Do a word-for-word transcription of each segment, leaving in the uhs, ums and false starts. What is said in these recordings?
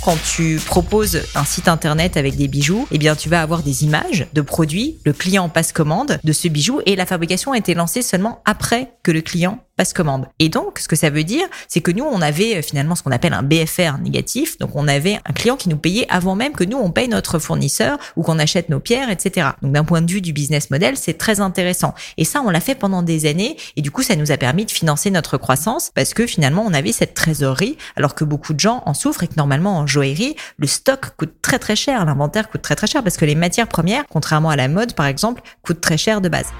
quand tu proposes un site internet avec des bijoux, eh bien, tu vas avoir des images de produits. Le client passe commande de ce bijou et la fabrication a été lancée seulement après que le client passe commande. Et donc, ce que ça veut dire, c'est que nous, on avait finalement ce qu'on appelle un B F R négatif. Donc, on avait un client qui nous payait avant même que nous, on paye notre fournisseur ou qu'on achète nos pierres, et cetera. Donc, d'un point de vue du business model, c'est très intéressant. Et ça, on l'a fait pendant des années. Et du coup, ça nous a permis de financer notre croissance parce que finalement, on avait cette trésorerie alors que beaucoup de gens en souffrent et que normalement, en joaillerie, le stock coûte très très cher. L'inventaire coûte très très cher parce que les matières premières, contrairement à la mode, par exemple, coûtent très cher de base.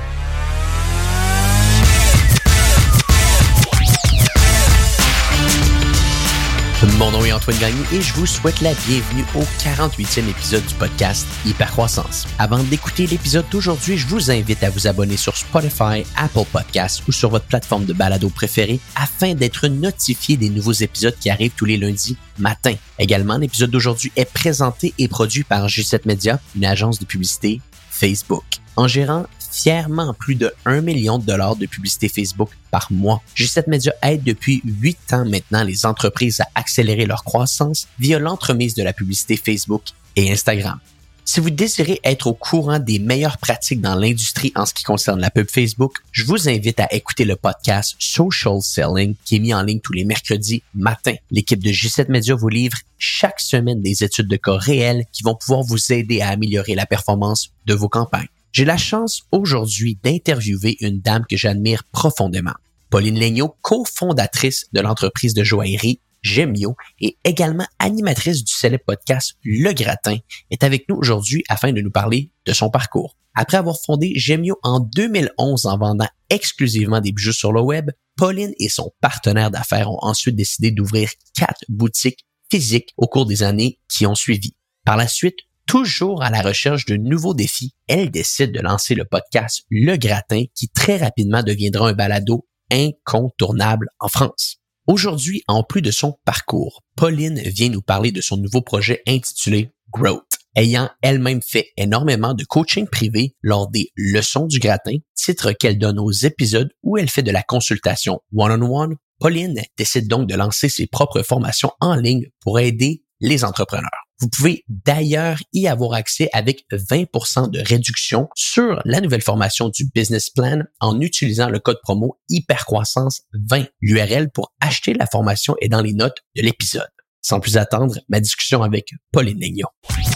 Mon nom est Antoine Gagné et je vous souhaite la bienvenue au quarante-huitième épisode du podcast Hypercroissance. Avant d'écouter l'épisode d'aujourd'hui, je vous invite à vous abonner sur Spotify, Apple Podcasts ou sur votre plateforme de balado préférée afin d'être notifié des nouveaux épisodes qui arrivent tous les lundis matin. Également, l'épisode d'aujourd'hui est présenté et produit par G sept Media, une agence de publicité Facebook. En gérant fièrement plus de un million de dollars de publicité Facebook par mois, G sept Media aide depuis huit ans maintenant les entreprises à accélérer leur croissance via l'entremise de la publicité Facebook et Instagram. Si vous désirez être au courant des meilleures pratiques dans l'industrie en ce qui concerne la pub Facebook, je vous invite à écouter le podcast Social Selling qui est mis en ligne tous les mercredis matin. L'équipe de G sept Media vous livre chaque semaine des études de cas réelles qui vont pouvoir vous aider à améliorer la performance de vos campagnes. J'ai la chance aujourd'hui d'interviewer une dame que j'admire profondément. Pauline Legnaud, cofondatrice de l'entreprise de joaillerie Gemio et également animatrice du célèbre podcast Le Gratin, est avec nous aujourd'hui afin de nous parler de son parcours. Après avoir fondé Gemio en deux mille onze en vendant exclusivement des bijoux sur le web, Pauline et son partenaire d'affaires ont ensuite décidé d'ouvrir quatre boutiques physiques au cours des années qui ont suivi. Par la suite, toujours à la recherche de nouveaux défis, elle décide de lancer le podcast Le Gratin qui très rapidement deviendra un balado incontournable en France. Aujourd'hui, en plus de son parcours, Pauline vient nous parler de son nouveau projet intitulé Growth. Ayant elle-même fait énormément de coaching privé lors des leçons du gratin, titre qu'elle donne aux épisodes où elle fait de la consultation one-on-one, Pauline décide donc de lancer ses propres formations en ligne pour aider les entrepreneurs. Vous pouvez d'ailleurs y avoir accès avec vingt pour cent de réduction sur la nouvelle formation du Business Plan en utilisant le code promo Hypercroissance vingt. L'U R L pour acheter la formation est dans les notes de l'épisode. Sans plus attendre, ma discussion avec Pauline Legnaud.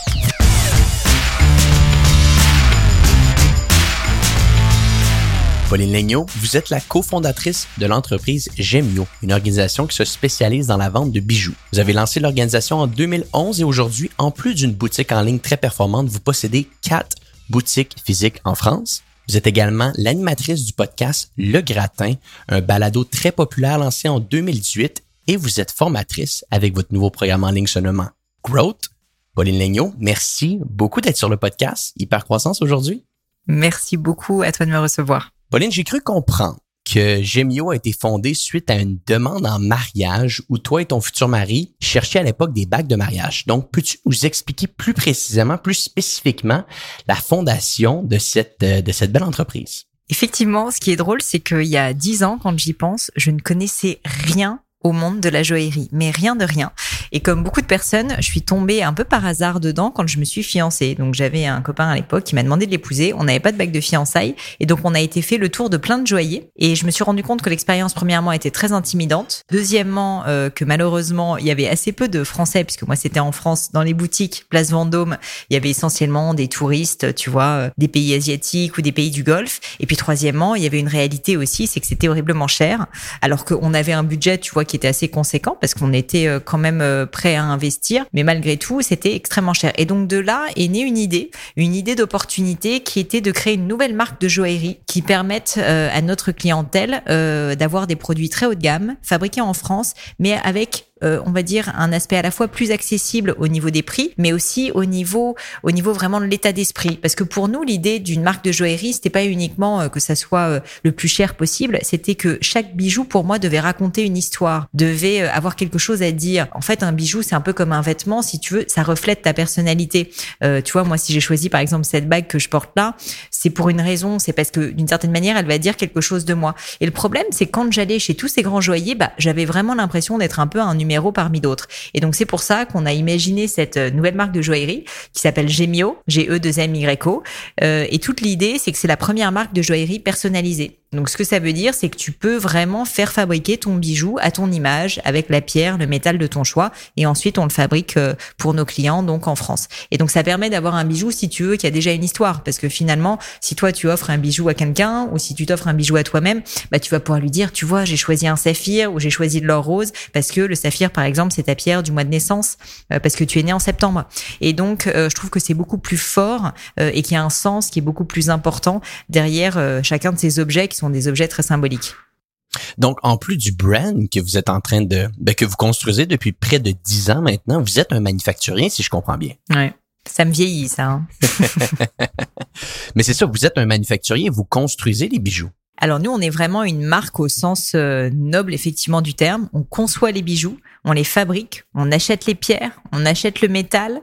Pauline Legnaud, vous êtes la cofondatrice de l'entreprise Gemio, une organisation qui se spécialise dans la vente de bijoux. Vous avez lancé l'organisation en deux mille onze et aujourd'hui, en plus d'une boutique en ligne très performante, vous possédez quatre boutiques physiques en France. Vous êtes également l'animatrice du podcast Le Gratin, un balado très populaire lancé en deux mille dix-huit et vous êtes formatrice avec votre nouveau programme en ligne se nommant Growth. Pauline Legnaud, merci beaucoup d'être sur le podcast Hypercroissance aujourd'hui. Merci beaucoup à toi de me recevoir. Pauline, j'ai cru comprendre que Gemio a été fondé suite à une demande en mariage où toi et ton futur mari cherchaient à l'époque des bagues de mariage. Donc, peux-tu nous expliquer plus précisément, plus spécifiquement, la fondation de cette, de cette belle entreprise? Effectivement, ce qui est drôle, c'est qu'il y a dix ans, quand j'y pense, je ne connaissais rien au monde de la joaillerie, mais rien de rien. Et comme beaucoup de personnes, je suis tombée un peu par hasard dedans quand je me suis fiancée. Donc j'avais un copain à l'époque qui m'a demandé de l'épouser. On n'avait pas de bague de fiançailles et donc on a été fait le tour de plein de joailliers. Et je me suis rendu compte que l'expérience premièrement était très intimidante. Deuxièmement, euh, que malheureusement il y avait assez peu de Français puisque moi c'était en France dans les boutiques Place Vendôme. Il y avait essentiellement des touristes, tu vois, euh, des pays asiatiques ou des pays du Golfe. Et puis troisièmement, il y avait une réalité aussi, c'est que c'était horriblement cher. Alors qu'on avait un budget, tu vois, qui était assez conséquent parce qu'on était quand même prêt à investir, mais malgré tout, c'était extrêmement cher. Et donc de là est née une idée, une idée d'opportunité qui était de créer une nouvelle marque de joaillerie qui permette euh, à notre clientèle euh, d'avoir des produits très haut de gamme, fabriqués en France, mais avec Euh, on va dire un aspect à la fois plus accessible au niveau des prix, mais aussi au niveau au niveau vraiment de l'état d'esprit. Parce que pour nous, l'idée d'une marque de joaillerie, c'était pas uniquement euh, que ça soit euh, le plus cher possible, c'était que chaque bijou pour moi devait raconter une histoire, devait euh, avoir quelque chose à dire. En fait, un bijou, c'est un peu comme un vêtement, si tu veux, ça reflète ta personnalité. Euh, tu vois, moi, si j'ai choisi par exemple cette bague que je porte là, c'est pour une raison, c'est parce que d'une certaine manière, elle va dire quelque chose de moi. Et le problème, c'est quand j'allais chez tous ces grands joailliers, bah, j'avais vraiment l'impression d'être un peu un numéro numéro parmi d'autres. Et donc, c'est pour ça qu'on a imaginé cette nouvelle marque de joaillerie qui s'appelle Gemio, G E deux M Y O. Euh, et toute l'idée, c'est que c'est la première marque de joaillerie personnalisée. Donc, ce que ça veut dire, c'est que tu peux vraiment faire fabriquer ton bijou à ton image avec la pierre, le métal de ton choix. Et ensuite, on le fabrique pour nos clients, donc en France. Et donc, ça permet d'avoir un bijou, si tu veux, qui a déjà une histoire. Parce que finalement, si toi, tu offres un bijou à quelqu'un ou si tu t'offres un bijou à toi-même, bah, tu vas pouvoir lui dire, tu vois, j'ai choisi un saphir ou j'ai choisi de l'or rose parce que le saphir, par exemple, c'est ta pierre du mois de naissance, euh, parce que tu es né en septembre. Et donc, euh, je trouve que c'est beaucoup plus fort euh, et qu'il y a un sens qui est beaucoup plus important derrière euh, chacun de ces objets qui sont des objets très symboliques. Donc, en plus du brand que vous êtes en train de, ben, que vous construisez depuis près de dix ans maintenant, vous êtes un manufacturier, si je comprends bien. Ouais. Ça me vieillit, ça. Hein. Mais c'est ça, vous êtes un manufacturier, vous construisez les bijoux. Alors nous, on est vraiment une marque au sens euh, noble, effectivement, du terme. On conçoit les bijoux, on les fabrique, on achète les pierres, on achète le métal,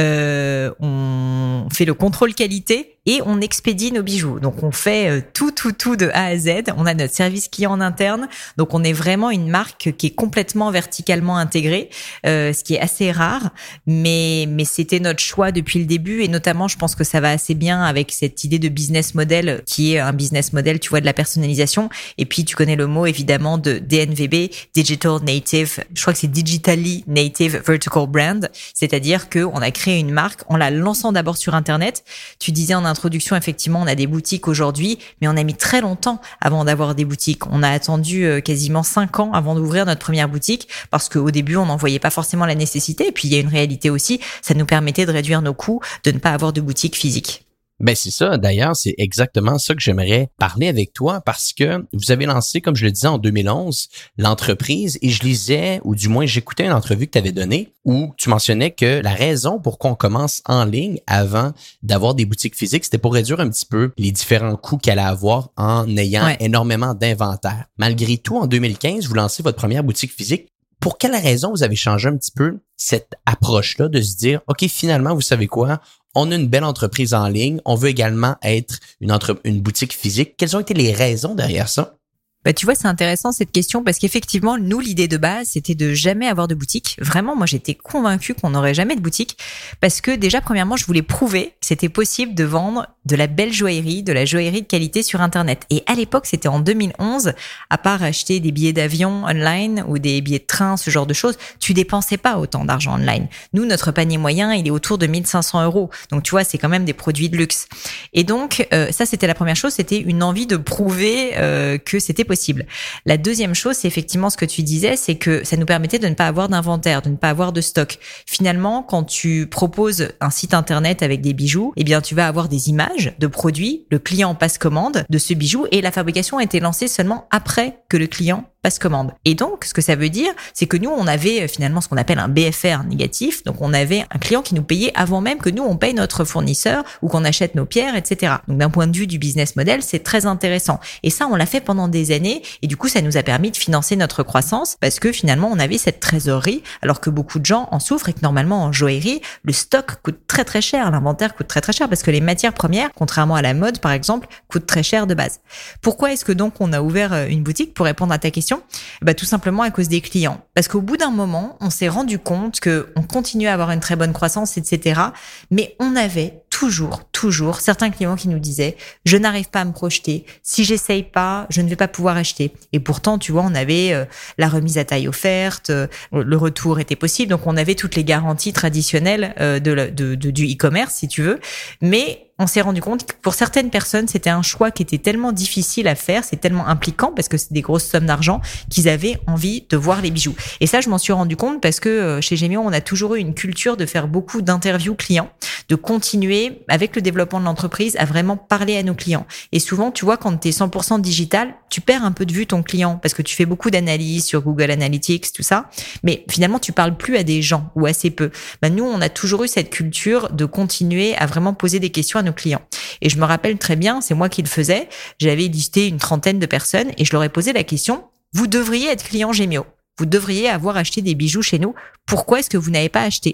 euh, on fait le contrôle qualité et on expédie nos bijoux. Donc, on fait euh, tout, tout, tout de A à Z. On a notre service client en interne. Donc, on est vraiment une marque qui est complètement verticalement intégrée, euh, ce qui est assez rare. Mais, mais c'était notre choix depuis le début. Et notamment, je pense que ça va assez bien avec cette idée de business model qui est un business model, tu vois, de la personnalisation. Et puis, tu connais le mot, évidemment, de D N V B, Digital Native. Je crois que c'est Digitally Native Vertical Brand. C'est-à-dire qu'on a créé une marque en la lançant d'abord sur Internet. Tu disais en introduction, effectivement, on a des boutiques aujourd'hui, mais on a mis très longtemps avant d'avoir des boutiques. On a attendu quasiment cinq ans avant d'ouvrir notre première boutique parce qu'au début, on n'en voyait pas forcément la nécessité. Et puis, il y a une réalité aussi, ça nous permettait de réduire nos coûts, de ne pas avoir de boutique physique. Ben c'est ça. D'ailleurs, c'est exactement ça que j'aimerais parler avec toi parce que vous avez lancé, comme je le disais, en deux mille onze, l'entreprise et je lisais, ou du moins j'écoutais une entrevue que tu avais donnée où tu mentionnais que la raison pour qu'on commence en ligne avant d'avoir des boutiques physiques, c'était pour réduire un petit peu les différents coûts qu'elle allait avoir en ayant ouais. énormément d'inventaire. Malgré tout, en deux mille quinze, vous lancez votre première boutique physique. Pour quelle raison vous avez changé un petit peu cette approche-là de se dire, OK, finalement, vous savez quoi? On a une belle entreprise en ligne. On veut également être une, entre... une boutique physique. Quelles ont été les raisons derrière ça? Bah, tu vois, c'est intéressant cette question parce qu'effectivement, nous, l'idée de base, c'était de jamais avoir de boutique. Vraiment, moi, j'étais convaincue qu'on n'aurait jamais de boutique parce que déjà, premièrement, je voulais prouver que c'était possible de vendre de la belle joaillerie, de la joaillerie de qualité sur Internet. Et à l'époque, c'était en deux mille onze, à part acheter des billets d'avion online ou des billets de train, ce genre de choses, tu dépensais pas autant d'argent online. Nous, notre panier moyen, il est autour de mille cinq cents euros. Donc, tu vois, c'est quand même des produits de luxe. Et donc, euh, ça, c'était la première chose, c'était une envie de prouver euh, que c'était possible. La deuxième chose, c'est effectivement ce que tu disais, c'est que ça nous permettait de ne pas avoir d'inventaire, de ne pas avoir de stock. Finalement, quand tu proposes un site internet avec des bijoux, eh bien, tu vas avoir des images de produits, le client passe commande de ce bijou et la fabrication a été lancée seulement après que le client passe commande. Et donc, ce que ça veut dire, c'est que nous, on avait finalement ce qu'on appelle un B F R négatif. Donc, on avait un client qui nous payait avant même que nous, on paye notre fournisseur ou qu'on achète nos pierres, et cetera. Donc, d'un point de vue du business model, c'est très intéressant. Et ça, on l'a fait pendant des années. Et du coup, ça nous a permis de financer notre croissance parce que finalement, on avait cette trésorerie alors que beaucoup de gens en souffrent et que normalement, en joaillerie, le stock coûte très, très cher. L'inventaire coûte très, très cher parce que les matières premières, contrairement à la mode, par exemple, coûtent très cher de base. Pourquoi est-ce que donc on a ouvert une boutique pour répondre à ta question? Bah, tout simplement à cause des clients. Parce qu'au bout d'un moment, on s'est rendu compte que on continuait à avoir une très bonne croissance, et cetera. Mais on avait toujours, toujours certains clients qui nous disaient « Je n'arrive pas à me projeter. Si j'essaye pas, je ne vais pas pouvoir acheter. » Et pourtant, tu vois, on avait euh, la remise à taille offerte, euh, le retour était possible. Donc, on avait toutes les garanties traditionnelles euh, de, de, de, du e-commerce, si tu veux. Mais on s'est rendu compte que pour certaines personnes, c'était un choix qui était tellement difficile à faire, c'est tellement impliquant parce que c'est des grosses sommes d'argent qu'ils avaient envie de voir les bijoux. Et ça, je m'en suis rendu compte parce que chez Gemio, on a toujours eu une culture de faire beaucoup d'interviews clients, de continuer avec le développement de l'entreprise à vraiment parler à nos clients. Et souvent, tu vois, quand tu es cent pour cent digital, tu perds un peu de vue ton client parce que tu fais beaucoup d'analyses sur Google Analytics, tout ça. Mais finalement, tu parles plus à des gens ou assez peu. Ben, nous, on a toujours eu cette culture de continuer à vraiment poser des questions à nos clients. Et je me rappelle très bien, c'est moi qui le faisais, j'avais listé une trentaine de personnes et je leur ai posé la question, vous devriez être client Gemio, vous devriez avoir acheté des bijoux chez nous, pourquoi est-ce que vous n'avez pas acheté?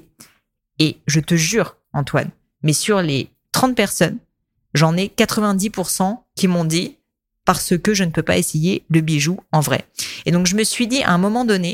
Et je te jure, Antoine, mais sur les trente personnes, j'en ai quatre-vingt-dix pour cent qui m'ont dit parce que je ne peux pas essayer le bijou en vrai. Et donc je me suis dit à un moment donné,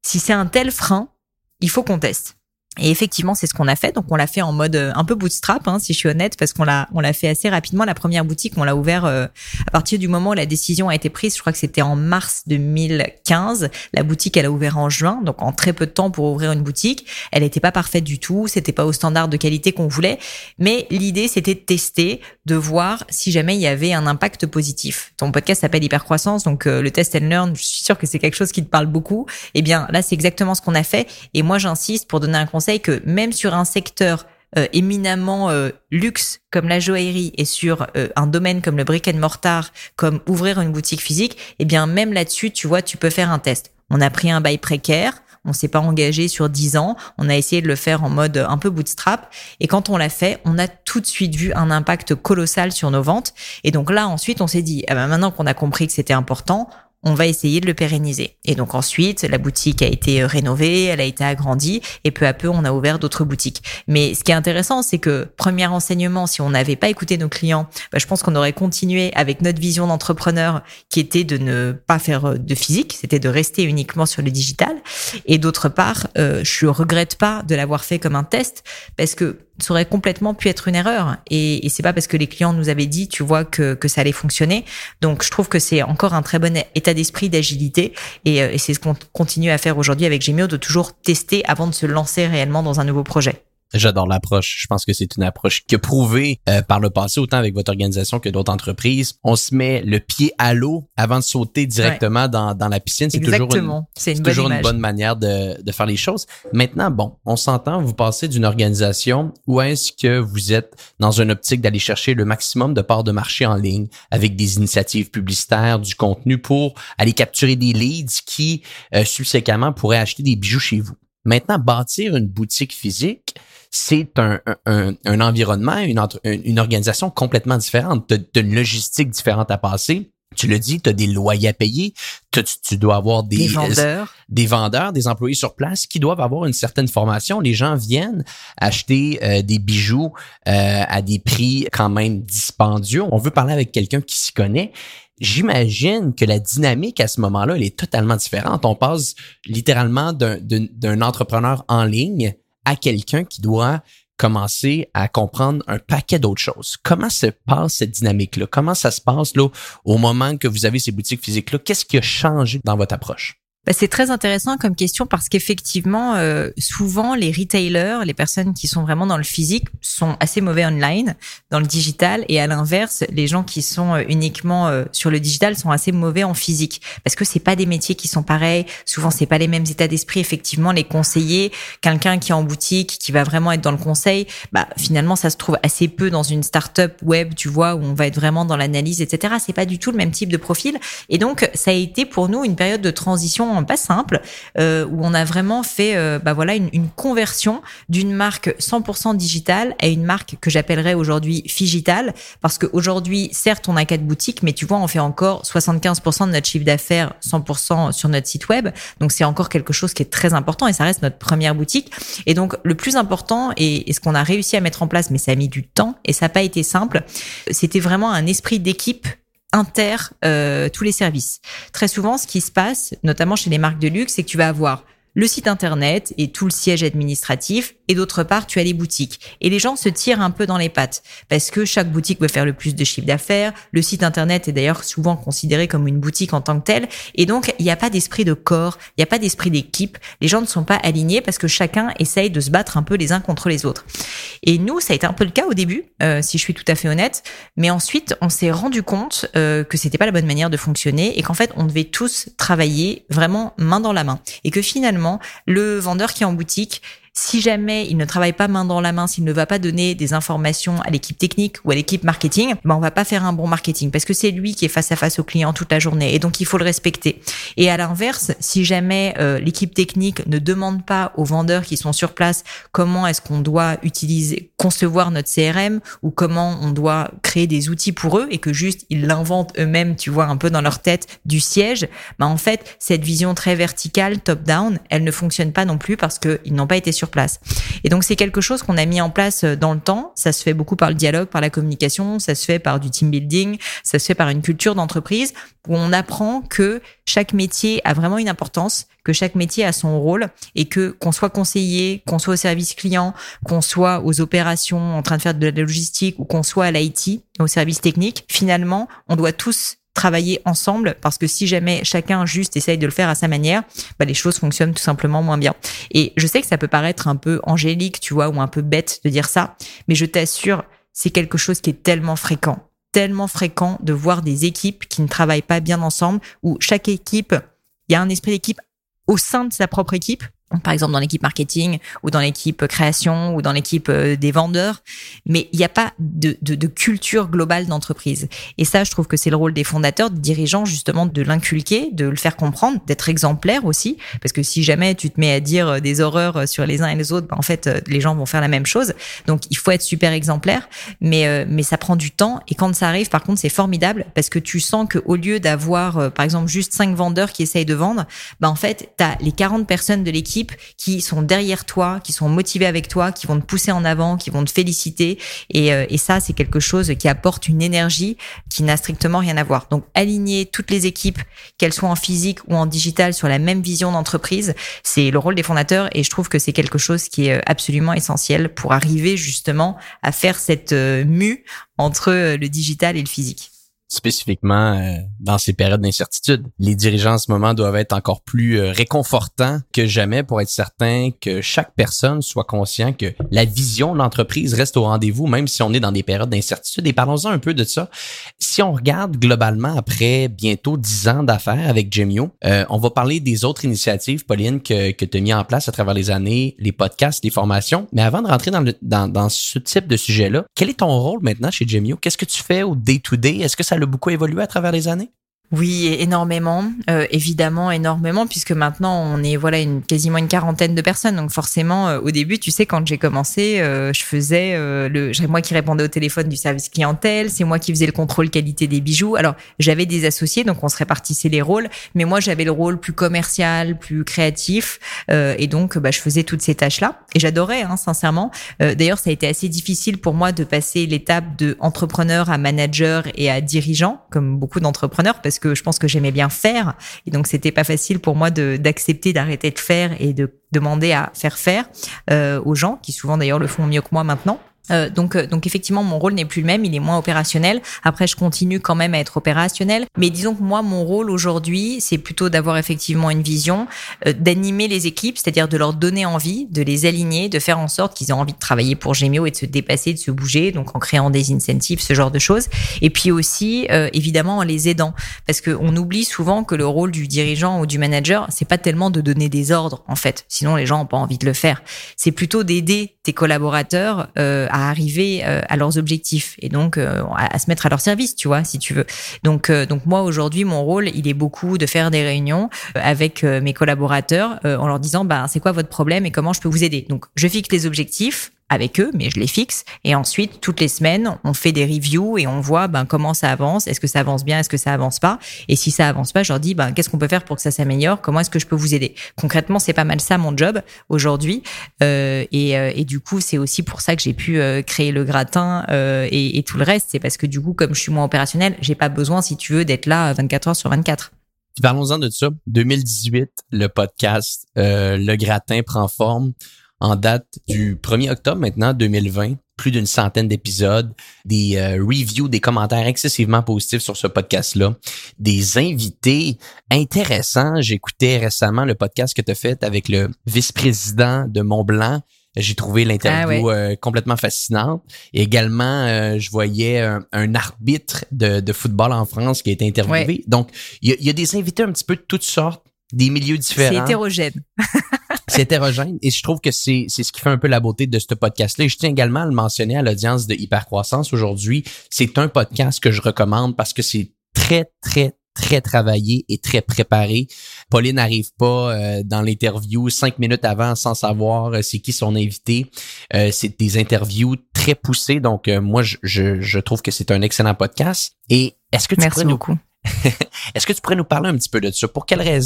si c'est un tel frein, il faut qu'on teste. Et effectivement, c'est ce qu'on a fait. Donc, on l'a fait en mode un peu bootstrap, hein, si je suis honnête, parce qu'on l'a, on l'a fait assez rapidement. La première boutique, on l'a ouvert euh, à partir du moment où la décision a été prise. Je crois que c'était en mars deux mille quinze. La boutique, elle a ouvert en juin, donc en très peu de temps pour ouvrir une boutique. Elle n'était pas parfaite du tout. C'était pas au standard de qualité qu'on voulait. Mais l'idée, c'était de tester, de voir si jamais il y avait un impact positif. Ton podcast s'appelle Hypercroissance, donc euh, le test and learn. Je suis sûre que c'est quelque chose qui te parle beaucoup. Eh bien, là, c'est exactement ce qu'on a fait. Et moi, j'insiste pour donner un conseil que même sur un secteur euh, éminemment euh, luxe comme la joaillerie et sur euh, un domaine comme le brick and mortar, comme ouvrir une boutique physique, eh bien même là-dessus, tu vois, tu peux faire un test. On a pris un bail précaire, on s'est pas engagé sur dix ans, on a essayé de le faire en mode un peu bootstrap et quand on l'a fait, on a tout de suite vu un impact colossal sur nos ventes et donc là ensuite on s'est dit ah ben maintenant qu'on a compris que c'était important, on va essayer de le pérenniser. Et donc ensuite, la boutique a été rénovée, elle a été agrandie et peu à peu, on a ouvert d'autres boutiques. Mais ce qui est intéressant, c'est que premier enseignement, si on n'avait pas écouté nos clients, bah, je pense qu'on aurait continué avec notre vision d'entrepreneur qui était de ne pas faire de physique, c'était de rester uniquement sur le digital. Et d'autre part, euh, je regrette pas de l'avoir fait comme un test parce que ça aurait complètement pu être une erreur. Et, et c'est pas parce que les clients nous avaient dit, tu vois, que, que ça allait fonctionner. Donc, je trouve que c'est encore un très bon état d'esprit d'agilité. Et, et c'est ce qu'on continue à faire aujourd'hui avec Gemio, de toujours tester avant de se lancer réellement dans un nouveau projet. J'adore l'approche. Je pense que c'est une approche qui a prouvé euh, par le passé, autant avec votre organisation que d'autres entreprises. On se met le pied à l'eau avant de sauter directement ouais. dans, dans la piscine. C'est Exactement. toujours, une, c'est une, c'est bonne, toujours image. une bonne manière de, de faire les choses. Maintenant, bon, on s'entend, vous passez d'une organisation où est-ce que vous êtes dans une optique d'aller chercher le maximum de parts de marché en ligne avec des initiatives publicitaires, du contenu pour aller capturer des leads qui, euh, subséquemment, pourraient acheter des bijoux chez vous. Maintenant, bâtir une boutique physique, c'est un, un, un environnement, une, entre, une organisation complètement différente. Tu as une logistique différente à passer. Tu le dis, tu as des loyers à payer. Tu, tu dois avoir des, des vendeurs. Euh, des vendeurs, des employés sur place qui doivent avoir une certaine formation. Les gens viennent acheter euh, des bijoux euh, à des prix quand même dispendieux. On veut parler avec quelqu'un qui s'y connaît. J'imagine que la dynamique à ce moment-là, elle est totalement différente. On passe littéralement d'un, d'un, d'un entrepreneur en ligne à quelqu'un qui doit commencer à comprendre un paquet d'autres choses. Comment se passe cette dynamique-là? Comment ça se passe là au moment que vous avez ces boutiques physiques-là? Qu'est-ce qui a changé dans votre approche? Bah, c'est très intéressant comme question parce qu'effectivement, euh, souvent les retailers, les personnes qui sont vraiment dans le physique, sont assez mauvais online, dans le digital, et à l'inverse, les gens qui sont uniquement euh, sur le digital sont assez mauvais en physique parce que c'est pas des métiers qui sont pareils. Souvent, c'est pas les mêmes états d'esprit. Effectivement, les conseillers, quelqu'un qui est en boutique, qui va vraiment être dans le conseil, bah finalement, ça se trouve assez peu dans une start-up web, tu vois, où on va être vraiment dans l'analyse, et cetera. C'est pas du tout le même type de profil, et donc ça a été pour nous une période de transition pas simple, euh, où on a vraiment fait euh, bah voilà une, une conversion d'une marque cent pour cent digitale à une marque que j'appellerais aujourd'hui Figital, parce qu'aujourd'hui, certes, on a quatre boutiques, mais tu vois, on fait encore soixante-quinze pour cent de notre chiffre d'affaires cent pour cent sur notre site web, donc c'est encore quelque chose qui est très important et ça reste notre première boutique. Et donc, le plus important et, et ce qu'on a réussi à mettre en place, mais ça a mis du temps et ça n'a pas été simple, c'était vraiment un esprit d'équipe inter euh, tous les services. Très souvent, ce qui se passe, notamment chez les marques de luxe, c'est que tu vas avoir le site internet et tout le siège administratif, et d'autre part, tu as les boutiques. Et les gens se tirent un peu dans les pattes parce que chaque boutique veut faire le plus de chiffre d'affaires. Le site internet est d'ailleurs souvent considéré comme une boutique en tant que telle. Et donc, il n'y a pas d'esprit de corps, il n'y a pas d'esprit d'équipe. Les gens ne sont pas alignés parce que chacun essaye de se battre un peu les uns contre les autres. Et nous, ça a été un peu le cas au début, euh, si je suis tout à fait honnête. Mais ensuite, on s'est rendu compte euh, que c'était pas la bonne manière de fonctionner et qu'en fait, on devait tous travailler vraiment main dans la main. Et que finalement, le vendeur qui est en boutique, si jamais il ne travaille pas main dans la main, s'il ne va pas donner des informations à l'équipe technique ou à l'équipe marketing, ben on va pas faire un bon marketing parce que c'est lui qui est face à face au client toute la journée et donc il faut le respecter. Et à l'inverse, si jamais euh, l'équipe technique ne demande pas aux vendeurs qui sont sur place comment est-ce qu'on doit utiliser, concevoir notre C R M ou comment on doit créer des outils pour eux et que juste ils l'inventent eux-mêmes, tu vois, un peu dans leur tête du siège, ben en fait, cette vision très verticale, top-down, elle ne fonctionne pas non plus parce qu'ils n'ont pas été sur sur place. Et donc, c'est quelque chose qu'on a mis en place dans le temps. Ça se fait beaucoup par le dialogue, par la communication, ça se fait par du team building, ça se fait par une culture d'entreprise où on apprend que chaque métier a vraiment une importance, que chaque métier a son rôle et que qu'on soit conseiller, qu'on soit au service client, qu'on soit aux opérations en train de faire de la logistique ou qu'on soit à l'I T, au service technique, finalement, on doit tous travailler ensemble parce que si jamais chacun juste essaye de le faire à sa manière, bah les choses fonctionnent tout simplement moins bien. Et je sais que ça peut paraître un peu angélique, tu vois, ou un peu bête de dire ça, mais je t'assure, c'est quelque chose qui est tellement fréquent, tellement fréquent de voir des équipes qui ne travaillent pas bien ensemble, où chaque équipe, il y a un esprit d'équipe au sein de sa propre équipe. Par exemple dans l'équipe marketing ou dans l'équipe création ou dans l'équipe des vendeurs, mais il n'y a pas de, de, de culture globale d'entreprise. Et ça, je trouve que c'est le rôle des fondateurs, des dirigeants, justement, de l'inculquer, de le faire comprendre, d'être exemplaire aussi, parce que si jamais tu te mets à dire des horreurs sur les uns et les autres, bah, en fait, les gens vont faire la même chose. Donc, il faut être super exemplaire, mais euh, mais ça prend du temps. Et quand ça arrive, par contre, c'est formidable parce que tu sens que au lieu d'avoir, euh, par exemple, juste cinq vendeurs qui essayent de vendre, bah en fait, t'as les quarante personnes de l'équipe qui sont derrière toi, qui sont motivés avec toi, qui vont te pousser en avant, qui vont te féliciter. Et, euh, et ça, c'est quelque chose qui apporte une énergie qui n'a strictement rien à voir. Donc, aligner toutes les équipes, qu'elles soient en physique ou en digital, sur la même vision d'entreprise, c'est le rôle des fondateurs. Et je trouve que c'est quelque chose qui est absolument essentiel pour arriver justement à faire cette euh, mue entre le digital et le physique. Spécifiquement euh, dans ces périodes d'incertitude. Les dirigeants en ce moment doivent être encore plus euh, réconfortants que jamais pour être certains que chaque personne soit conscient que la vision de l'entreprise reste au rendez-vous, même si on est dans des périodes d'incertitude. Et parlons-en un peu de ça. Si on regarde globalement après bientôt dix ans d'affaires avec Gemio, euh, on va parler des autres initiatives, Pauline, que, que tu as mis en place à travers les années, les podcasts, les formations. Mais avant de rentrer dans, le, dans, dans ce type de sujet-là, quel est ton rôle maintenant chez Gemio? Qu'est-ce que tu fais au day-to-day? Est-ce que ça a beaucoup évolué à travers les années? Oui, énormément, euh, évidemment énormément, puisque maintenant on est voilà une quasiment une quarantaine de personnes. Donc forcément, euh, au début, tu sais, quand j'ai commencé, euh, je faisais euh, le, j'ai moi qui répondais au téléphone du service clientèle, c'est moi qui faisais le contrôle qualité des bijoux. Alors j'avais des associés, donc on se répartissait les rôles, mais moi j'avais le rôle plus commercial, plus créatif, euh, et donc bah je faisais toutes ces tâches-là. Et j'adorais, hein, sincèrement. Euh, d'ailleurs, ça a été assez difficile pour moi de passer l'étape de entrepreneur à manager et à dirigeant, comme beaucoup d'entrepreneurs, parce que je pense que j'aimais bien faire, et donc c'était pas facile pour moi de d'accepter d'arrêter de faire et de demander à faire faire euh, aux gens qui souvent d'ailleurs le font mieux que moi maintenant. Euh, donc, euh, donc effectivement, mon rôle n'est plus le même, il est moins opérationnel. Après, je continue quand même à être opérationnel, mais disons que moi, mon rôle aujourd'hui, c'est plutôt d'avoir effectivement une vision, euh, d'animer les équipes, c'est-à-dire de leur donner envie, de les aligner, de faire en sorte qu'ils aient envie de travailler pour Gemio et de se dépasser, de se bouger, donc en créant des incentives, ce genre de choses. Et puis aussi, euh, évidemment, en les aidant, parce que on oublie souvent que le rôle du dirigeant ou du manager, c'est pas tellement de donner des ordres, en fait. Sinon, les gens ont pas envie de le faire. C'est plutôt d'aider tes collaborateurs euh, à arriver euh, à leurs objectifs et donc euh, à, à se mettre à leur service, tu vois, si tu veux. Donc, euh, donc moi aujourd'hui, mon rôle, il est beaucoup de faire des réunions euh, avec euh, mes collaborateurs euh, en leur disant, bah c'est quoi votre problème et comment je peux vous aider. Donc, je fixe les objectifs avec eux, mais je les fixe. Et ensuite, toutes les semaines, on fait des reviews et on voit ben comment ça avance. Est-ce que ça avance bien? Est-ce que ça avance pas? Et si ça avance pas, je leur dis ben qu'est-ce qu'on peut faire pour que ça s'améliore? Comment est-ce que je peux vous aider? Concrètement, c'est pas mal ça mon job aujourd'hui. Euh, et, euh, et du coup, c'est aussi pour ça que j'ai pu euh, créer le gratin euh, et, et tout le reste. C'est parce que du coup, comme je suis moins opérationnelle, j'ai pas besoin, si tu veux, d'être là vingt-quatre heures sur vingt-quatre. Parlons-en de ça. deux mille dix-huit, le podcast euh, Le Gratin prend forme. En date du premier octobre maintenant, deux mille vingt, plus d'une centaine d'épisodes, des euh, reviews, des commentaires excessivement positifs sur ce podcast-là, des invités intéressants. J'écoutais récemment le podcast que tu as fait avec le vice-président de Montblanc. J'ai trouvé l'interview ah ouais. euh, complètement fascinante. Et également, euh, je voyais un, un arbitre de, de football en France qui a été interviewé. Ouais. Donc, il y, y a des invités un petit peu de toutes sortes, des milieux différents. C'est hétérogène. C'est hétérogène et je trouve que c'est c'est ce qui fait un peu la beauté de ce podcast-là. Et je tiens également à le mentionner à l'audience de Hypercroissance aujourd'hui. C'est un podcast que je recommande parce que c'est très, très, très travaillé et très préparé. Pauline n'arrive pas euh, dans l'interview cinq minutes avant sans savoir euh, c'est qui son invité. Euh, c'est des interviews très poussées. Donc, euh, moi, je, je, je trouve que c'est un excellent podcast. Et est-ce que tu Merci pourrais beaucoup. nous... est-ce que tu pourrais nous parler un petit peu de ça? Pour quelles raisons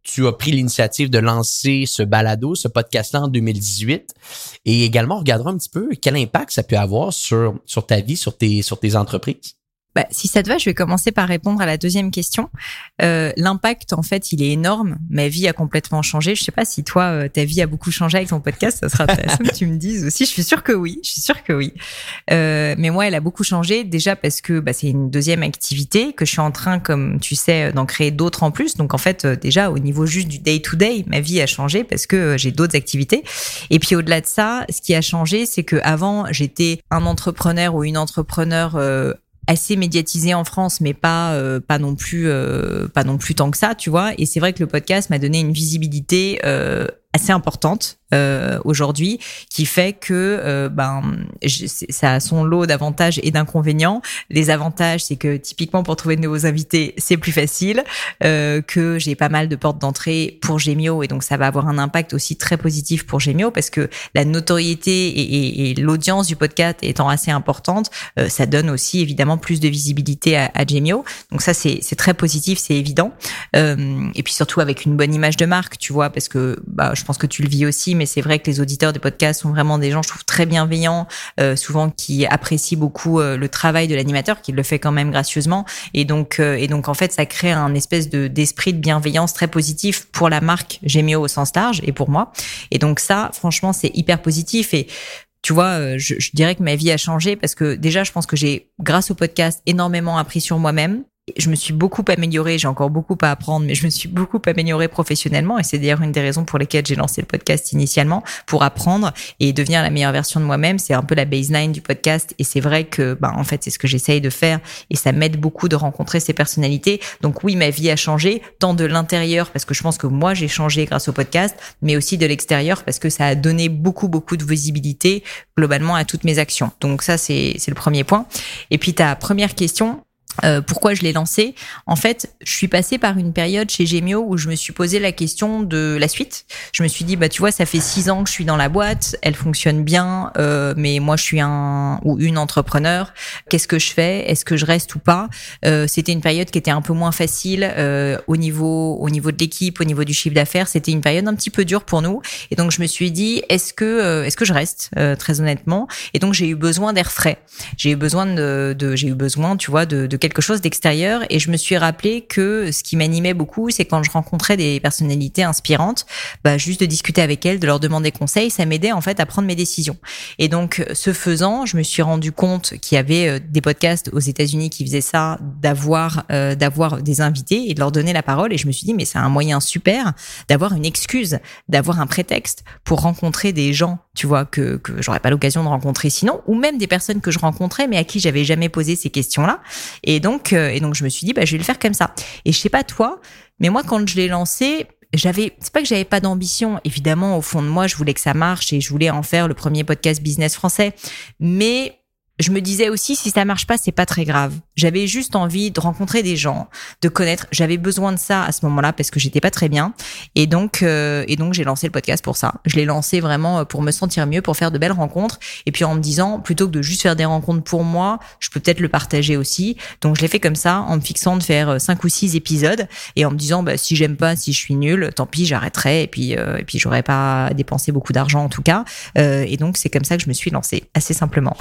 tu as pris l'initiative de lancer ce balado, ce podcast-là en deux mille dix-huit. Et également, on regardera un petit peu quel impact ça peut avoir sur, sur ta vie, sur tes, sur tes entreprises. Bah, si ça te va, je vais commencer par répondre à la deuxième question. Euh, l'impact, en fait, il est énorme. Ma vie a complètement changé. Je sais pas si toi, euh, ta vie a beaucoup changé avec ton podcast. Ça sera intéressant que tu me dises aussi. Je suis sûre que oui. Je suis sûre que oui. Euh, mais moi, elle a beaucoup changé. Déjà parce que bah, c'est une deuxième activité que je suis en train, comme tu sais, d'en créer d'autres en plus. Donc en fait, euh, déjà au niveau juste du day to day, ma vie a changé parce que euh, j'ai d'autres activités. Et puis au-delà de ça, ce qui a changé, c'est que avant, j'étais un entrepreneur ou une entrepreneur euh, assez médiatisé en France, mais pas euh, pas non plus euh, pas non plus tant que ça, tu vois. Et c'est vrai que le podcast m'a donné une visibilité euh, assez importante euh, aujourd'hui, qui fait que euh, ben je, ça a son lot d'avantages et d'inconvénients. Les avantages, c'est que typiquement pour trouver de nouveaux invités, c'est plus facile, euh, que j'ai pas mal de portes d'entrée pour Gemio, et donc ça va avoir un impact aussi très positif pour Gemio, parce que la notoriété et, et, et l'audience du podcast étant assez importante, euh, ça donne aussi évidemment plus de visibilité à, à Gemio. Donc ça, c'est, c'est très positif, c'est évident. Euh, et puis surtout avec une bonne image de marque, tu vois, parce que bah, je pense que tu le vis aussi, mais c'est vrai que les auditeurs des podcasts sont vraiment des gens, je trouve, très bienveillants, euh, souvent qui apprécient beaucoup euh, le travail de l'animateur, qui le fait quand même gracieusement. Et donc, euh, et donc en fait, ça crée un espèce de d'esprit de bienveillance très positif pour la marque Gemio au sens large et pour moi. Et donc ça, franchement, c'est hyper positif. Et tu vois, je, je dirais que ma vie a changé parce que déjà, je pense que j'ai, grâce au podcast, énormément appris sur moi-même. Je me suis beaucoup améliorée, j'ai encore beaucoup à apprendre, mais je me suis beaucoup améliorée professionnellement, et c'est d'ailleurs une des raisons pour lesquelles j'ai lancé le podcast initialement, pour apprendre et devenir la meilleure version de moi-même. C'est un peu la baseline du podcast, et c'est vrai que, ben, en fait, c'est ce que j'essaye de faire, et ça m'aide beaucoup de rencontrer ces personnalités. Donc oui, ma vie a changé, tant de l'intérieur, parce que je pense que moi, j'ai changé grâce au podcast, mais aussi de l'extérieur, parce que ça a donné beaucoup, beaucoup de visibilité, globalement, à toutes mes actions. Donc ça, c'est, c'est le premier point. Et puis ta première question, Euh, pourquoi je l'ai lancé? En fait, je suis passée par une période chez Gemio où je me suis posé la question de la suite. Je me suis dit, bah tu vois, ça fait six ans que je suis dans la boîte, elle fonctionne bien, euh, mais moi je suis un ou une entrepreneur. Qu'est-ce que je fais? Est-ce que je reste ou pas? euh, C'était une période qui était un peu moins facile euh, au niveau au niveau de l'équipe, au niveau du chiffre d'affaires. C'était une période un petit peu dure pour nous, et donc je me suis dit, est-ce que euh, est-ce que je reste euh, très honnêtement? Et donc j'ai eu besoin d'air frais. J'ai eu besoin de, de j'ai eu besoin, tu vois, de, de quelque chose d'extérieur, et je me suis rappelé que ce qui m'animait beaucoup, c'est quand je rencontrais des personnalités inspirantes, bah juste de discuter avec elles, de leur demander conseil, ça m'aidait en fait à prendre mes décisions. Et donc ce faisant, je me suis rendu compte qu'il y avait des podcasts aux États-Unis qui faisaient ça, d'avoir euh, d'avoir des invités et de leur donner la parole, et je me suis dit mais c'est un moyen super d'avoir une excuse, d'avoir un prétexte pour rencontrer des gens, tu vois, que que j'aurais pas l'occasion de rencontrer sinon, ou même des personnes que je rencontrais mais à qui j'avais jamais posé ces questions-là. Et donc, euh, et donc, je me suis dit, bah, je vais le faire comme ça. Et je sais pas toi, mais moi, quand je l'ai lancé, j'avais, c'est pas que j'avais pas d'ambition. Évidemment, au fond de moi, je voulais que ça marche et je voulais en faire le premier podcast business français. Mais je me disais aussi, si ça marche pas, c'est pas très grave. J'avais juste envie de rencontrer des gens, de connaître. J'avais besoin de ça à ce moment-là parce que j'étais pas très bien. Et donc, euh, et donc, j'ai lancé le podcast pour ça. Je l'ai lancé vraiment pour me sentir mieux, pour faire de belles rencontres. Et puis en me disant, plutôt que de juste faire des rencontres pour moi, je peux peut-être le partager aussi. Donc, je l'ai fait comme ça, en me fixant de faire cinq ou six épisodes et en me disant, bah, si j'aime pas, si je suis nulle, tant pis, j'arrêterai. Et puis, euh, et puis, j'aurais pas dépensé beaucoup d'argent en tout cas. Euh, et donc, c'est comme ça que je me suis lancée, assez simplement.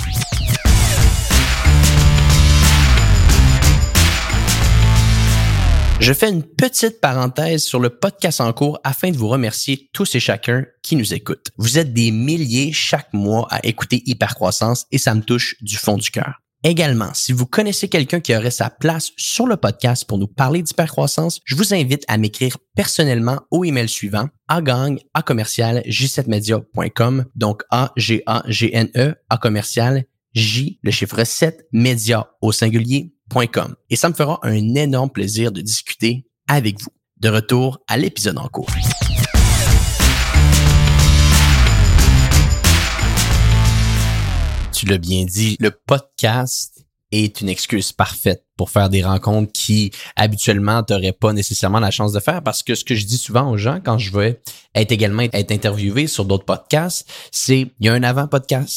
Je fais une petite parenthèse sur le podcast en cours afin de vous remercier tous et chacun qui nous écoutent. Vous êtes des milliers chaque mois à écouter Hypercroissance et ça me touche du fond du cœur. Également, si vous connaissez quelqu'un qui aurait sa place sur le podcast pour nous parler d'hypercroissance, je vous invite à m'écrire personnellement au email suivant agagne à commercial j sept media point com, donc A G A G N E à commercial J, le chiffre sept, média au singulier, .com. Et ça me fera un énorme plaisir de discuter avec vous. De retour à l'épisode en cours. Tu l'as bien dit, le podcast est une excuse parfaite pour faire des rencontres qui, habituellement, t'aurais pas nécessairement la chance de faire, parce que ce que je dis souvent aux gens quand je vais être également être interviewé sur d'autres podcasts, c'est il y a un avant-podcast, il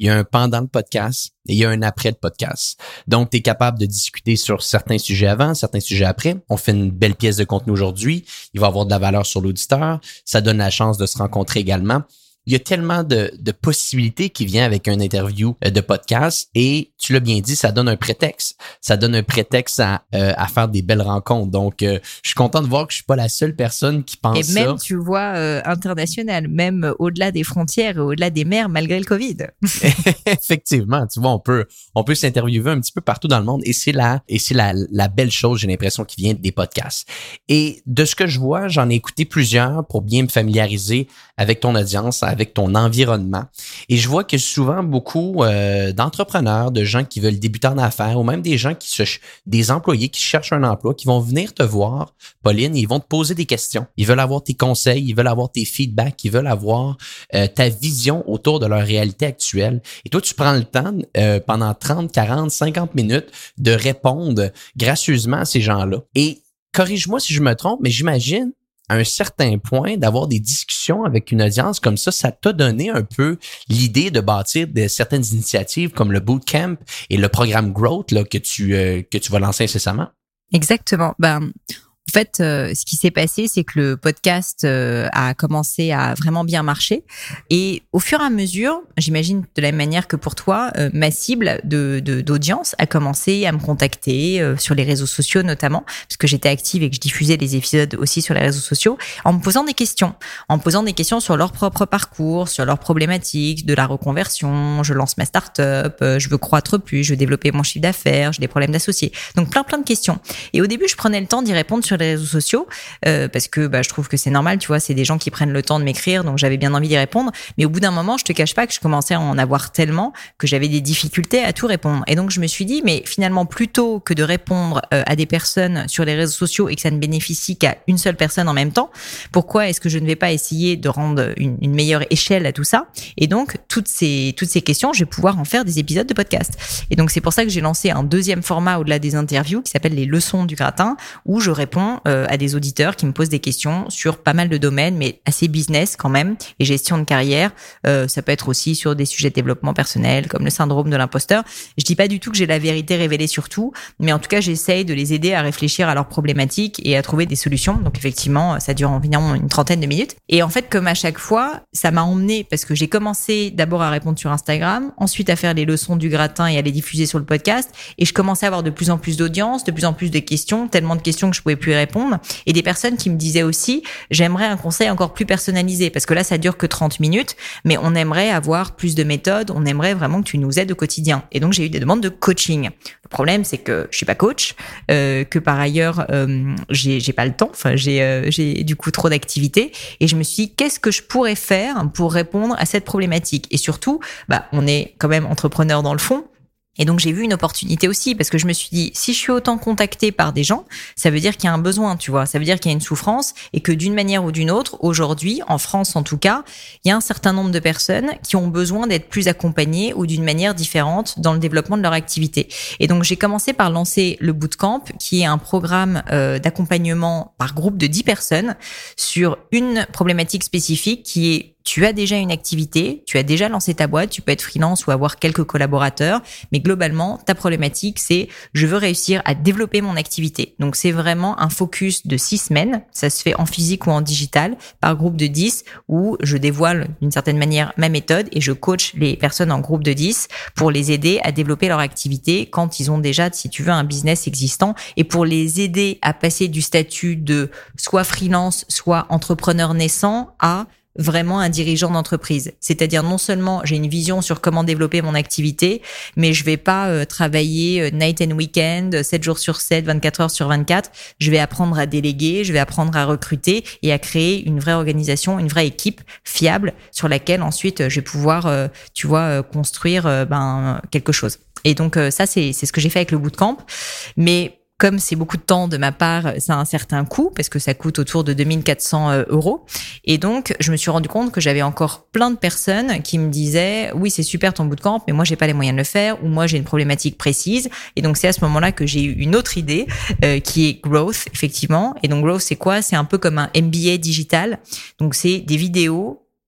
il y a un pendant le podcast et il y a un après le podcast. Donc, tu es capable de discuter sur certains sujets avant, certains sujets après. On fait une belle pièce de contenu aujourd'hui. Il va avoir de la valeur sur l'auditeur. Ça donne la chance de se rencontrer également. Il y a tellement de, de possibilités qui viennent avec une interview de podcast et tu l'as bien dit, ça donne un prétexte. Ça donne un prétexte à, euh, à faire des belles rencontres. Donc, euh, je suis content de voir que je suis pas la seule personne qui pense ça. Et même, ça. Tu vois, euh, international, même au-delà des frontières et au-delà des mers, malgré le COVID. Effectivement, tu vois, on peut on peut s'interviewer un petit peu partout dans le monde et c'est la et c'est la la belle chose, j'ai l'impression, qui vient des podcasts. Et de ce que je vois, j'en ai écouté plusieurs pour bien me familiariser avec ton audience, avec ton environnement. Et je vois que souvent beaucoup euh, d'entrepreneurs, de gens qui veulent débuter en affaires ou même des gens qui se des employés qui cherchent un emploi, qui vont venir te voir, Pauline, et ils vont te poser des questions. Ils veulent avoir tes conseils, ils veulent avoir tes feedbacks, ils veulent avoir euh, ta vision autour de leur réalité actuelle. Et toi, tu prends le temps euh, pendant trente, quarante, cinquante minutes de répondre gracieusement à ces gens-là. Et corrige-moi si je me trompe, mais j'imagine à un certain point, d'avoir des discussions avec une audience comme ça, ça t'a donné un peu l'idée de bâtir de certaines initiatives comme le Bootcamp et le programme Growth là, que tu euh, que tu vas lancer incessamment. Exactement. Ben, en fait, euh, ce qui s'est passé, c'est que le podcast euh, a commencé à vraiment bien marcher. Et au fur et à mesure, j'imagine de la même manière que pour toi, euh, ma cible de, de, d'audience a commencé à me contacter euh, sur les réseaux sociaux notamment, parce que j'étais active et que je diffusais les épisodes aussi sur les réseaux sociaux, en me posant des questions. En me posant des questions sur leur propre parcours, sur leurs problématiques, de la reconversion, je lance ma start-up, euh, je veux croître plus, je veux développer mon chiffre d'affaires, j'ai des problèmes d'associés. Donc plein plein de questions. Et au début, je prenais le temps d'y répondre sur les réseaux sociaux euh, parce que bah, je trouve que c'est normal, tu vois, c'est des gens qui prennent le temps de m'écrire, donc j'avais bien envie d'y répondre. Mais au bout d'un moment, je te cache pas que je commençais à en avoir tellement que j'avais des difficultés à tout répondre. Et donc je me suis dit, mais finalement, plutôt que de répondre euh, à des personnes sur les réseaux sociaux et que ça ne bénéficie qu'à une seule personne en même temps, pourquoi est-ce que je ne vais pas essayer de rendre une, une meilleure échelle à tout ça? Et donc toutes ces toutes ces questions, je vais pouvoir en faire des épisodes de podcast. Et donc c'est pour ça que j'ai lancé un deuxième format au-delà des interviews qui s'appelle les leçons du gratin, où je réponds euh, à des auditeurs qui me posent des questions sur pas mal de domaines, mais assez business quand même, et gestion de carrière. Euh, ça peut être aussi sur des sujets de développement personnel, comme le syndrome de l'imposteur. Je dis pas du tout que j'ai la vérité révélée sur tout, mais en tout cas, j'essaye de les aider à réfléchir à leurs problématiques et à trouver des solutions. Donc effectivement, ça dure environ une trentaine de minutes. Et en fait, comme à chaque fois, ça m'a emmené parce que j'ai commencé d'abord à répondre sur Instagram, ensuite à faire les leçons du gratin et à les diffuser sur le podcast. Et je commençais à avoir de plus en plus d'audience, de plus en plus de questions, tellement de questions que je pouvais plus répondre. Et des personnes qui me disaient aussi, j'aimerais un conseil encore plus personnalisé parce que là, ça dure que trente minutes, mais on aimerait avoir plus de méthodes, on aimerait vraiment que tu nous aides au quotidien. Et donc, j'ai eu des demandes de coaching. Le problème, c'est que je suis pas coach, euh, que par ailleurs, euh, j'ai, j'ai pas le temps, enfin, j'ai, euh, j'ai du coup trop d'activités. Et je me suis dit, qu'est-ce que je pourrais faire pour répondre à cette problématique? Et surtout, bah, on est quand même entrepreneur dans le fond. Et donc, j'ai vu une opportunité aussi parce que je me suis dit, si je suis autant contactée par des gens, ça veut dire qu'il y a un besoin, tu vois. Ça veut dire qu'il y a une souffrance et que d'une manière ou d'une autre, aujourd'hui, en France en tout cas, il y a un certain nombre de personnes qui ont besoin d'être plus accompagnées ou d'une manière différente dans le développement de leur activité. Et donc, j'ai commencé par lancer le Bootcamp, qui est un programme euh, d'accompagnement par groupe de dix personnes sur une problématique spécifique qui est tu as déjà une activité, tu as déjà lancé ta boîte, tu peux être freelance ou avoir quelques collaborateurs, mais globalement, ta problématique, c'est je veux réussir à développer mon activité. Donc, c'est vraiment un focus de six semaines. Ça se fait en physique ou en digital par groupe de dix où je dévoile d'une certaine manière ma méthode et je coach les personnes en groupe de dix pour les aider à développer leur activité quand ils ont déjà, si tu veux, un business existant et pour les aider à passer du statut de soit freelance, soit entrepreneur naissant à vraiment un dirigeant d'entreprise. C'est-à-dire non seulement j'ai une vision sur comment développer mon activité, mais je vais pas euh, travailler euh, night and weekend, sept jours sur sept, vingt-quatre heures sur vingt-quatre. Je vais apprendre à déléguer, je vais apprendre à recruter et à créer une vraie organisation, une vraie équipe fiable sur laquelle ensuite je vais pouvoir, euh, tu vois, euh, construire euh, ben quelque chose. Et donc euh, ça c'est c'est ce que j'ai fait avec le bootcamp, mais comme c'est beaucoup de temps de ma part, ça a un certain coût parce que ça coûte autour de deux mille quatre cents euros. Et donc, je me suis rendu compte que j'avais encore plein de personnes qui me disaient « Oui, c'est super ton bootcamp, mais moi, j'ai pas les moyens de le faire ou moi, j'ai une problématique précise. » Et donc, c'est à ce moment-là que j'ai eu une autre idée euh, qui est Growth, effectivement. Et donc, Growth, c'est quoi? C'est un peu comme un M B A digital. Donc, c'est des vidéos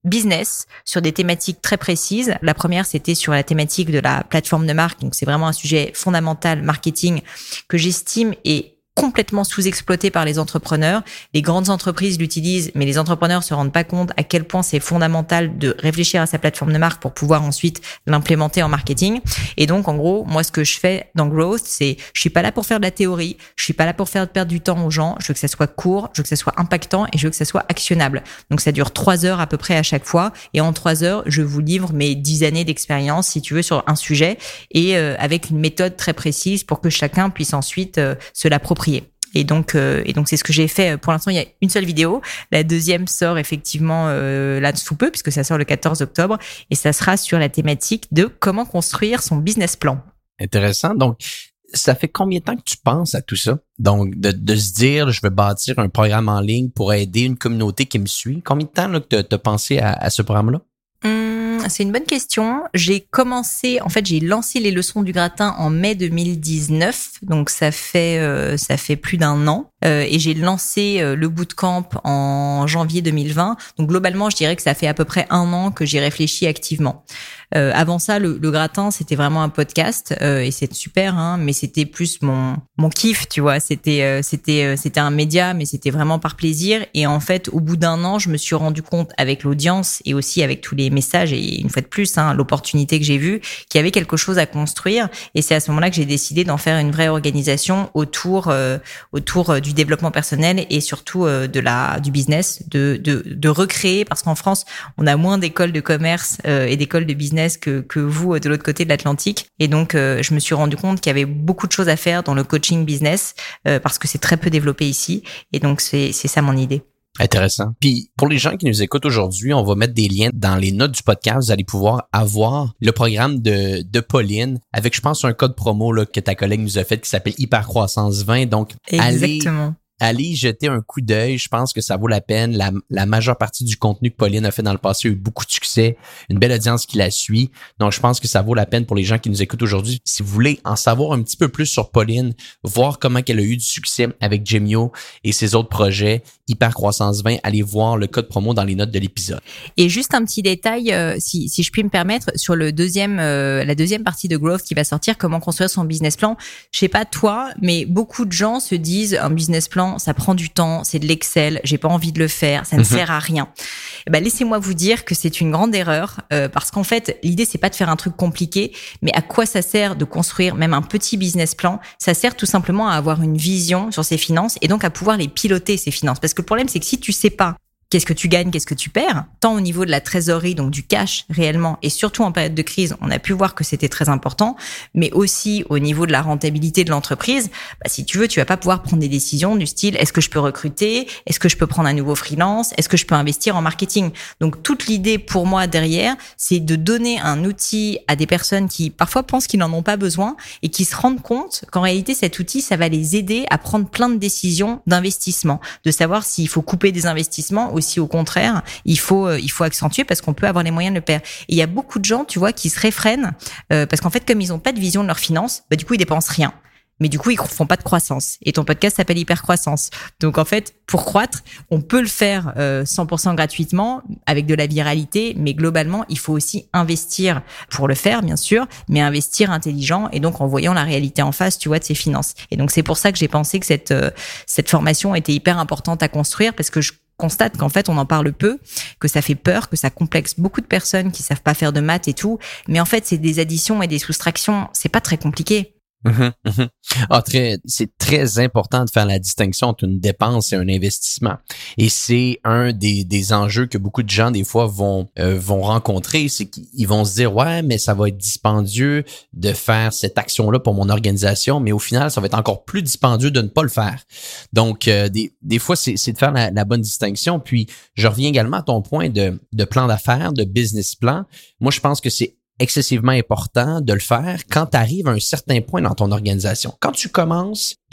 business sur des thématiques très précises. La première, c'était sur la thématique de la plateforme de marque. Donc, c'est vraiment un sujet fondamental marketing que j'estime est complètement sous-exploité par les entrepreneurs. Les grandes entreprises l'utilisent, mais les entrepreneurs se rendent pas compte à quel point c'est fondamental de réfléchir à sa plateforme de marque pour pouvoir ensuite l'implémenter en marketing. Et donc, en gros, moi, ce que je fais dans Growth, c'est, je suis pas là pour faire de la théorie, je suis pas là pour faire perdre du temps aux gens, je veux que ça soit court, je veux que ça soit impactant et je veux que ça soit actionnable. Donc, ça dure trois heures à peu près à chaque fois. Et en trois heures, je vous livre mes dix années d'expérience, si tu veux, sur un sujet et euh, avec une méthode très précise pour que chacun puisse ensuite euh, se l'approprier. Et donc, euh, et donc c'est ce que j'ai fait. Pour l'instant, il y a une seule vidéo. La deuxième sort effectivement euh, là sous peu, puisque ça sort le quatorze octobre, et ça sera sur la thématique de comment construire son business plan. Intéressant. Donc, ça fait combien de temps que tu penses à tout ça? Donc, de, de se dire, je vais bâtir un programme en ligne pour aider une communauté qui me suit. Combien de temps là, que tu as pensé à, à ce programme-là? Hum, c'est une bonne question. J'ai commencé, en fait, j'ai lancé les leçons du gratin en mai deux mille dix-neuf, donc ça fait euh, ça fait plus d'un an. Euh, et j'ai lancé euh, le bootcamp en janvier deux mille vingt. Donc globalement, je dirais que ça fait à peu près un an que j'y réfléchis activement. Euh, avant ça, le, le gratin, c'était vraiment un podcast euh, et c'est super, hein, mais c'était plus mon mon kiff, tu vois. C'était euh, c'était euh, c'était un média, mais c'était vraiment par plaisir. Et en fait, au bout d'un an, je me suis rendu compte avec l'audience et aussi avec tous les messages et une fois de plus, hein, l'opportunité que j'ai vue, qu'il y avait quelque chose à construire. Et c'est à ce moment-là que j'ai décidé d'en faire une vraie organisation autour euh, autour euh, du développement personnel et surtout euh, de la du business, de de de recréer, parce qu'en France, on a moins d'écoles de commerce euh, et d'écoles de business que que vous de l'autre côté de l'Atlantique. Et donc euh, je me suis rendu compte qu'il y avait beaucoup de choses à faire dans le coaching business euh, parce que c'est très peu développé ici. Et donc c'est c'est ça mon idée. Intéressant. Puis pour les gens qui nous écoutent aujourd'hui, on va mettre des liens dans les notes du podcast. Vous allez pouvoir avoir le programme de de Pauline avec, je pense, un code promo là que ta collègue nous a fait qui s'appelle Hypercroissance vingt. Donc, exactement. Allez, allez y jeter un coup d'œil. Je pense que ça vaut la peine. La, la majeure partie du contenu que Pauline a fait dans le passé a eu beaucoup de succès, une belle audience qui la suit. Donc, je pense que ça vaut la peine pour les gens qui nous écoutent aujourd'hui. Si vous voulez en savoir un petit peu plus sur Pauline, voir comment elle a eu du succès avec Gemio et ses autres projets, Hypercroissance vingt, allez voir le code promo dans les notes de l'épisode. Et juste un petit détail, euh, si, si je puis me permettre, sur le deuxième, euh, la deuxième partie de Growth qui va sortir, comment construire son business plan. Je sais pas toi, mais beaucoup de gens se disent un business plan, ça prend du temps, c'est de l'Excel, j'ai pas envie de le faire, ça ne mm-hmm. sert à rien. Et ben laissez-moi vous dire que c'est une grande erreur euh, parce qu'en fait, l'idée c'est pas de faire un truc compliqué, mais à quoi ça sert de construire même un petit business plan? Ça sert tout simplement à avoir une vision sur ses finances et donc à pouvoir les piloter, ses finances. Parce que le problème c'est que si tu sais pas qu'est-ce que tu gagnes, qu'est-ce que tu perds, tant au niveau de la trésorerie, donc du cash réellement, et surtout en période de crise, on a pu voir que c'était très important, mais aussi au niveau de la rentabilité de l'entreprise, bah, si tu veux, tu vas pas pouvoir prendre des décisions du style, est-ce que je peux recruter, est-ce que je peux prendre un nouveau freelance, est-ce que je peux investir en marketing. Donc toute l'idée pour moi derrière, c'est de donner un outil à des personnes qui parfois pensent qu'ils n'en ont pas besoin et qui se rendent compte qu'en réalité cet outil, ça va les aider à prendre plein de décisions d'investissement, de savoir s'il faut couper des investissements ou si au contraire, il faut il faut accentuer parce qu'on peut avoir les moyens de le faire. Et il y a beaucoup de gens, tu vois, qui se réfrènent euh, parce qu'en fait, comme ils n'ont pas de vision de leurs finances, bah du coup, ils dépensent rien. Mais du coup, ils font pas de croissance. Et ton podcast s'appelle Hypercroissance. Donc en fait, pour croître, on peut le faire euh, cent pour cent gratuitement avec de la viralité, mais globalement, il faut aussi investir pour le faire, bien sûr, mais investir intelligent et donc en voyant la réalité en face, tu vois, de ses finances. Et donc c'est pour ça que j'ai pensé que cette euh, cette formation était hyper importante à construire parce que je constate qu'en fait on en parle peu, que ça fait peur, que ça complexe beaucoup de personnes qui savent pas faire de maths et tout, mais en fait c'est des additions et des soustractions, c'est pas très compliqué. Mmh, mmh. Ah, très, c'est très important de faire la distinction entre une dépense et un investissement. Et c'est un des, des enjeux que beaucoup de gens, des fois, vont, euh, vont rencontrer. C'est qu'ils vont se dire, ouais, mais ça va être dispendieux de faire cette action-là pour mon organisation. Mais au final, ça va être encore plus dispendieux de ne pas le faire. Donc, euh, des, des fois, c'est, c'est de faire la, la bonne distinction. Puis, je reviens également à ton point de, de plan d'affaires, de business plan. Moi, je pense que c'est excessivement important de le faire quand tu arrives à un certain point dans ton organisation. Quand tu commences,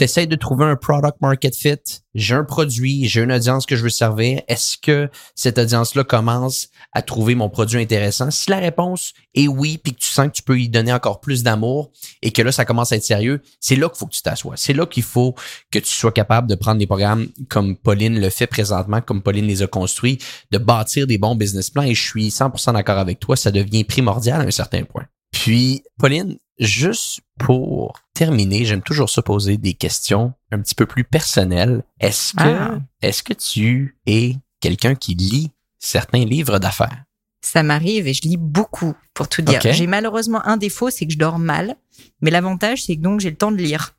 t'essayes de trouver un product market fit. J'ai un produit, j'ai une audience que je veux servir. Est-ce que cette audience-là commence à trouver mon produit intéressant? Si la réponse est oui, puis que tu sens que tu peux y donner encore plus d'amour et que là, ça commence à être sérieux, c'est là qu'il faut que tu t'assoies. C'est là qu'il faut que tu sois capable de prendre des programmes comme Pauline le fait présentement, comme Pauline les a construits, de bâtir des bons business plans. Et je suis cent pour cent d'accord avec toi, ça devient primordial à un certain point. Puis, Pauline, juste pour terminer, j'aime toujours se poser des questions un petit peu plus personnelles. Est-ce que, ah. est-ce que tu es quelqu'un qui lit certains livres d'affaires? Ça m'arrive et je lis beaucoup, pour tout dire. Okay. J'ai malheureusement un défaut, c'est que je dors mal. Mais l'avantage, c'est que donc j'ai le temps de lire.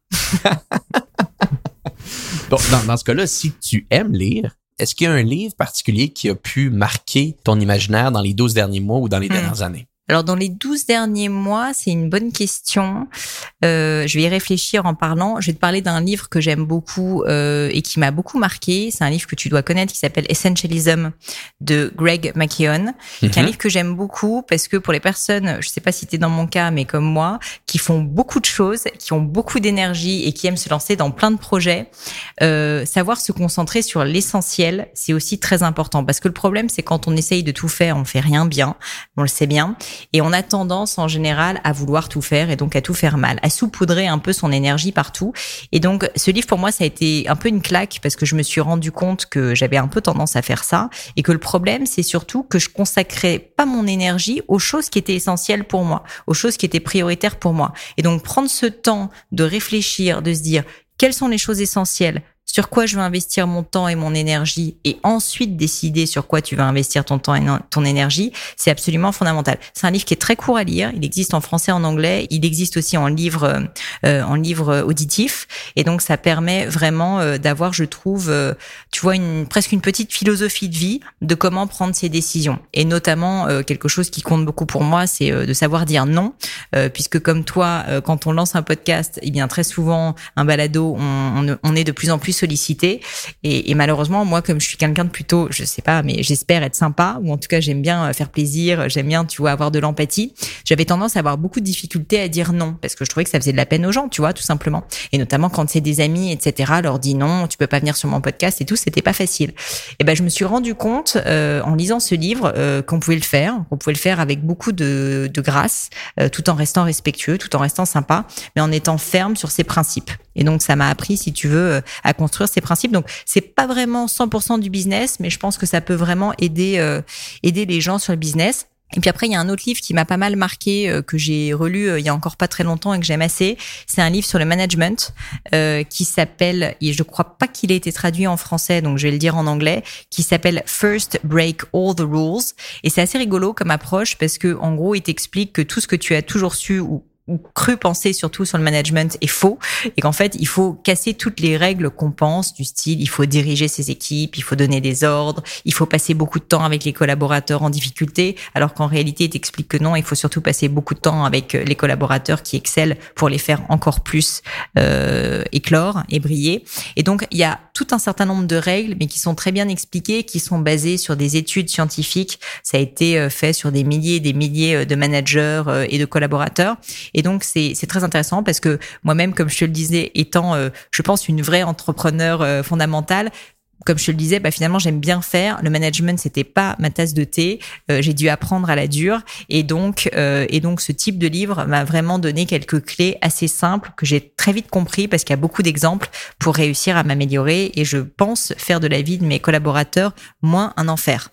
Bon, dans, dans ce cas-là, si tu aimes lire, est-ce qu'il y a un livre particulier qui a pu marquer ton imaginaire dans les douze derniers mois ou dans les mmh. dernières années? Alors, dans les douze derniers mois, c'est une bonne question. Euh, je vais y réfléchir en parlant. Je vais te parler d'un livre que j'aime beaucoup euh, et qui m'a beaucoup marqué. C'est un livre que tu dois connaître qui s'appelle Essentialism de Greg McKeown, mm-hmm. qui est un livre que j'aime beaucoup parce que pour les personnes, je sais pas si t'es dans mon cas, mais comme moi, qui font beaucoup de choses, qui ont beaucoup d'énergie et qui aiment se lancer dans plein de projets, euh, savoir se concentrer sur l'essentiel, c'est aussi très important. Parce que le problème, c'est quand on essaye de tout faire, on fait rien bien, on le sait bien. Et on a tendance en général à vouloir tout faire et donc à tout faire mal, à saupoudrer un peu son énergie partout. Et donc ce livre pour moi ça a été un peu une claque parce que je me suis rendu compte que j'avais un peu tendance à faire ça et que le problème c'est surtout que je consacrais pas mon énergie aux choses qui étaient essentielles pour moi, aux choses qui étaient prioritaires pour moi. Et donc prendre ce temps de réfléchir, de se dire quelles sont les choses essentielles, sur quoi je veux investir mon temps et mon énergie et ensuite décider sur quoi tu vas investir ton temps et ton énergie, c'est absolument fondamental. C'est un livre qui est très court à lire, il existe en français et en anglais, il existe aussi en livre euh, en livre auditif et donc ça permet vraiment euh, d'avoir, je trouve, euh, tu vois, une presque une petite philosophie de vie de comment prendre ses décisions et notamment euh, quelque chose qui compte beaucoup pour moi, c'est euh, de savoir dire non euh, puisque comme toi, euh, quand on lance un podcast, eh bien très souvent un balado, on, on, on est de plus en plus sollicité et, et malheureusement moi comme je suis quelqu'un de plutôt je sais pas mais j'espère être sympa ou en tout cas j'aime bien faire plaisir, j'aime bien tu vois avoir de l'empathie, j'avais tendance à avoir beaucoup de difficultés à dire non parce que je trouvais que ça faisait de la peine aux gens tu vois tout simplement et notamment quand c'est des amis etc leur dit non tu peux pas venir sur mon podcast et tout, c'était pas facile et ben je me suis rendu compte euh, en lisant ce livre euh, qu'on pouvait le faire qu'on pouvait le faire avec beaucoup de, de grâce euh, tout en restant respectueux, tout en restant sympa mais en étant ferme sur ses principes et donc ça m'a appris si tu veux à construire ces principes. Donc, c'est pas vraiment cent pour cent du business, mais je pense que ça peut vraiment aider, euh, aider les gens sur le business. Et puis après, il y a un autre livre qui m'a pas mal marqué, euh, que j'ai relu euh, il y a encore pas très longtemps et que j'aime assez. C'est un livre sur le management euh, qui s'appelle, et je crois pas qu'il ait été traduit en français, donc je vais le dire en anglais, qui s'appelle First Break All the Rules. Et c'est assez rigolo comme approche parce que en gros, il t'explique que tout ce que tu as toujours su ou ou cru penser surtout sur le management est faux et qu'en fait il faut casser toutes les règles qu'on pense du style il faut diriger ses équipes, il faut donner des ordres, il faut passer beaucoup de temps avec les collaborateurs en difficulté alors qu'en réalité il t'explique que non, il faut surtout passer beaucoup de temps avec les collaborateurs qui excellent pour les faire encore plus euh, éclore et briller et donc il y a tout un certain nombre de règles mais qui sont très bien expliquées, qui sont basées sur des études scientifiques, ça a été fait sur des milliers et des milliers de managers et de collaborateurs. Et donc, c'est, c'est très intéressant parce que moi-même, comme je te le disais, étant, euh, je pense, une vraie entrepreneur euh, fondamentale, comme je te le disais, bah, finalement, j'aime bien faire. Le management, c'était pas ma tasse de thé. Euh, j'ai dû apprendre à la dure. Et donc, euh, et donc, ce type de livre m'a vraiment donné quelques clés assez simples que j'ai très vite compris parce qu'il y a beaucoup d'exemples pour réussir à m'améliorer. Et je pense faire de la vie de mes collaborateurs moins un enfer.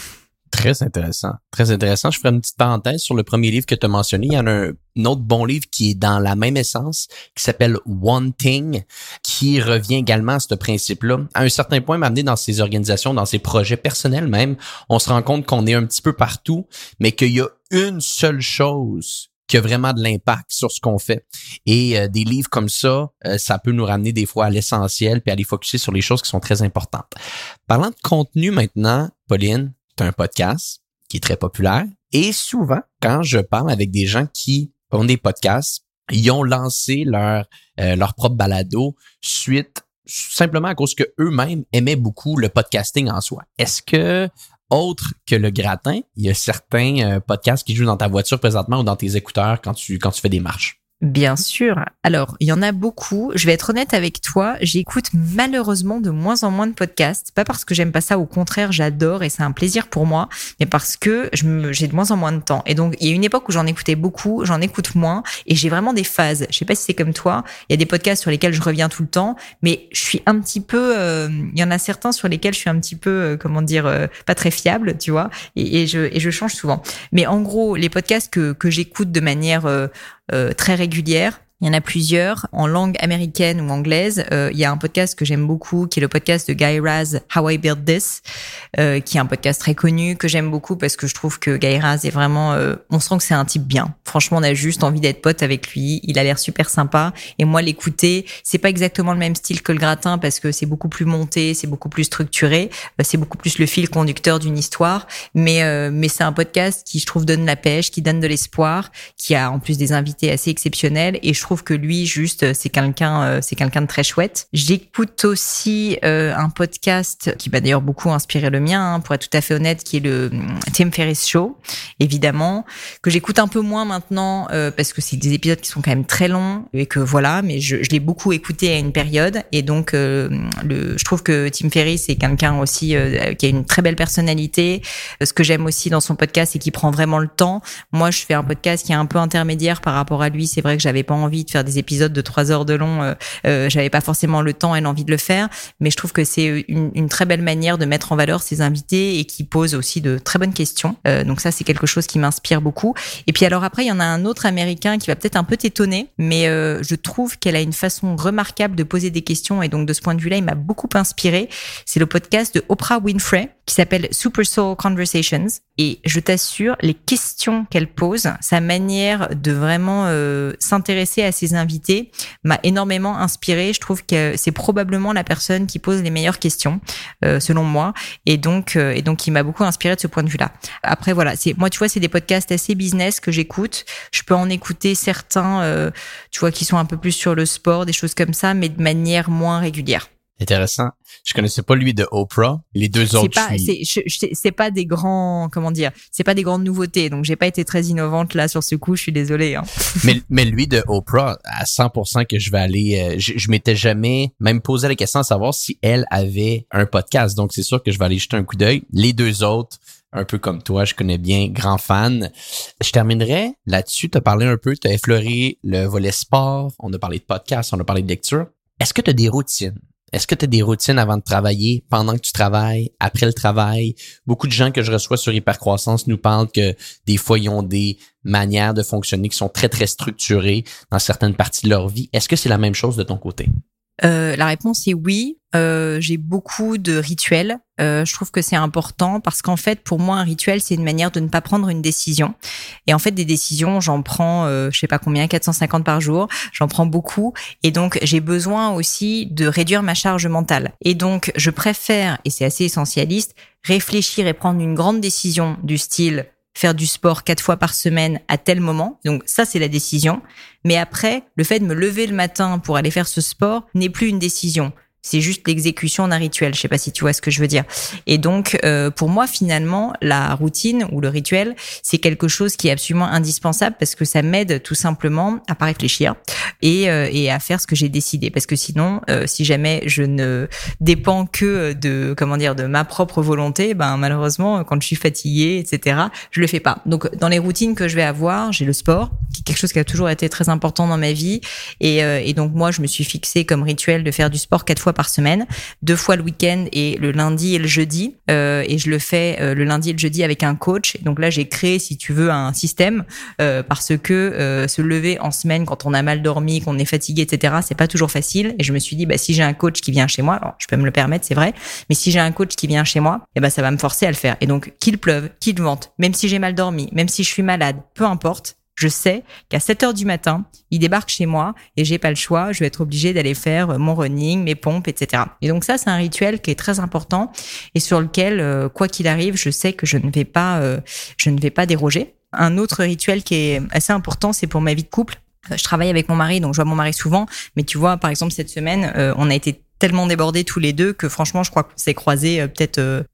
Très intéressant. Très intéressant. Je ferai une petite parenthèse sur le premier livre que tu as mentionné. Il y en a un, un autre bon livre qui est dans la même essence, qui s'appelle One Thing, qui revient également à ce principe-là. À un certain point, m'amener dans ces organisations, dans ces projets personnels même, on se rend compte qu'on est un petit peu partout, mais qu'il y a une seule chose qui a vraiment de l'impact sur ce qu'on fait. Et euh, des livres comme ça, euh, ça peut nous ramener des fois à l'essentiel puis à aller focusser sur les choses qui sont très importantes. Parlant de contenu maintenant, Pauline, tu as un podcast qui est très populaire et souvent, quand je parle avec des gens qui ont des podcasts, ils ont lancé leur euh, leur propre balado suite simplement à cause que eux-mêmes aimaient beaucoup le podcasting en soi. Est-ce que autre que le gratin, il y a certains euh, podcasts qui jouent dans ta voiture présentement ou dans tes écouteurs quand tu quand tu fais des marches? Bien sûr. Alors, il y en a beaucoup. Je vais être honnête avec toi, j'écoute malheureusement de moins en moins de podcasts. Pas parce que j'aime pas ça, au contraire, j'adore et c'est un plaisir pour moi, mais parce que je me, j'ai de moins en moins de temps. Et donc, il y a une époque où j'en écoutais beaucoup, j'en écoute moins et j'ai vraiment des phases. Je sais pas si c'est comme toi. Il y a des podcasts sur lesquels je reviens tout le temps, mais je suis un petit peu, euh, il y en a certains sur lesquels je suis un petit peu, euh, comment dire, euh, pas très fiable, tu vois, et, et je, et je change souvent. Mais en gros, les podcasts que, que j'écoute de manière, euh, Euh, très régulière. Il y en a plusieurs en langue américaine ou anglaise. Euh, il y a un podcast que j'aime beaucoup, qui est le podcast de Guy Raz, How I Built This, euh, qui est un podcast très connu que j'aime beaucoup parce que je trouve que Guy Raz est vraiment, euh, on sent que c'est un type bien. Franchement, on a juste envie d'être pote avec lui. Il a l'air super sympa. Et moi, l'écouter, c'est pas exactement le même style que le gratin parce que c'est beaucoup plus monté, c'est beaucoup plus structuré, euh, c'est beaucoup plus le fil conducteur d'une histoire. Mais euh, mais c'est un podcast qui, je trouve, donne la pêche, qui donne de l'espoir, qui a en plus des invités assez exceptionnels. Et je trouve Je trouve que lui, juste, c'est quelqu'un, euh, c'est quelqu'un de très chouette. J'écoute aussi euh, un podcast qui m'a d'ailleurs beaucoup inspiré le mien, hein, pour être tout à fait honnête, qui est le Tim Ferriss Show, évidemment, que j'écoute un peu moins maintenant euh, parce que c'est des épisodes qui sont quand même très longs et que voilà, mais je, je l'ai beaucoup écouté à une période et donc euh, le, je trouve que Tim Ferriss c'est quelqu'un aussi euh, qui a une très belle personnalité. Ce que j'aime aussi dans son podcast, c'est qu'il prend vraiment le temps. Moi, je fais un podcast qui est un peu intermédiaire par rapport à lui. C'est vrai que j'avais pas envie de faire des épisodes de trois heures de long, euh, euh, j'avais pas forcément le temps et l'envie de le faire, mais je trouve que c'est une, une très belle manière de mettre en valeur ses invités et qui pose aussi de très bonnes questions. Euh, donc ça, c'est quelque chose qui m'inspire beaucoup. Et puis alors après, il y en a un autre américain qui va peut-être un peu t'étonner, mais euh, je trouve qu'elle a une façon remarquable de poser des questions et donc de ce point de vue-là, il m'a beaucoup inspiré. C'est le podcast de Oprah Winfrey qui s'appelle Super Soul Conversations et je t'assure, les questions qu'elle pose, sa manière de vraiment euh, s'intéresser à ses invités m'a énormément inspiré. Je trouve que c'est probablement la personne qui pose les meilleures questions, euh, selon moi, et donc euh, et donc il m'a beaucoup inspiré de ce point de vue-là. Après voilà, c'est moi tu vois, c'est des podcasts assez business que j'écoute. Je peux en écouter certains, euh, tu vois, qui sont un peu plus sur le sport, des choses comme ça, mais de manière moins régulière. Intéressant. Je connaissais pas lui de Oprah. Les deux c'est autres, pas, je suis... c'est, je, c'est pas des grands, comment dire, c'est pas des grandes nouveautés. Donc j'ai pas été très innovante là sur ce coup. Je suis désolée. Hein. mais mais lui de Oprah, à cent pour cent que je vais aller. Euh, je, je m'étais jamais même posé la question de savoir si elle avait un podcast. Donc c'est sûr que je vais aller jeter un coup d'œil. Les deux autres, un peu comme toi, je connais bien, grand fan. Je terminerai là-dessus. Tu as parlé un peu, tu as effleuré le volet sport. On a parlé de podcast, on a parlé de lecture. Est-ce que tu as des routines? Est-ce que tu as des routines avant de travailler, pendant que tu travailles, après le travail? Beaucoup de gens que je reçois sur Hypercroissance nous parlent que des fois, ils ont des manières de fonctionner qui sont très, très structurées dans certaines parties de leur vie. Est-ce que c'est la même chose de ton côté? Euh, la réponse est oui. Euh, j'ai beaucoup de rituels. Euh, je trouve que c'est important parce qu'en fait, pour moi, un rituel, c'est une manière de ne pas prendre une décision. Et en fait, des décisions, j'en prends, euh, je sais pas combien, quatre cent cinquante par jour. J'en prends beaucoup. Et donc, j'ai besoin aussi de réduire ma charge mentale. Et donc, je préfère, et c'est assez essentialiste, réfléchir et prendre une grande décision du style faire du sport quatre fois par semaine à tel moment. Donc ça, c'est la décision. Mais après, le fait de me lever le matin pour aller faire ce sport n'est plus une décision. C'est juste l'exécution d'un rituel. Je sais pas si tu vois ce que je veux dire. Et donc, euh, pour moi, finalement, la routine ou le rituel, c'est quelque chose qui est absolument indispensable parce que ça m'aide tout simplement à pas réfléchir et, euh, et à faire ce que j'ai décidé. Parce que sinon, euh, si jamais je ne dépends que de, comment dire, de ma propre volonté, ben malheureusement, quand je suis fatiguée, et cetera, je le fais pas. Donc, dans les routines que je vais avoir, j'ai le sport, qui est quelque chose qui a toujours été très important dans ma vie. Et, euh, et donc, moi, je me suis fixé comme rituel de faire du sport quatre fois par semaine, deux fois le week-end et le lundi et le jeudi. Euh, et je le fais euh, le lundi et le jeudi avec un coach. Et donc là, j'ai créé, si tu veux, un système euh, parce que euh, se lever en semaine quand on a mal dormi, qu'on est fatigué, et cetera, c'est pas toujours facile. Et je me suis dit, bah si j'ai un coach qui vient chez moi, alors je peux me le permettre, c'est vrai, mais si j'ai un coach qui vient chez moi, eh ben ça va me forcer à le faire. Et donc qu'il pleuve, qu'il vente, même si j'ai mal dormi, même si je suis malade, peu importe. Je sais qu'à sept heures du matin, il débarque chez moi et j'ai pas le choix. Je vais être obligée d'aller faire mon running, mes pompes, et cetera. Et donc ça, c'est un rituel qui est très important et sur lequel, euh, quoi qu'il arrive, je sais que je ne vais pas, euh, je ne vais pas déroger. Un autre rituel qui est assez important, c'est pour ma vie de couple. Je travaille avec mon mari, donc je vois mon mari souvent. Mais tu vois, par exemple, cette semaine, euh, on a été tellement débordés tous les deux que franchement, je crois qu'on s'est croisés euh, peut-être euh,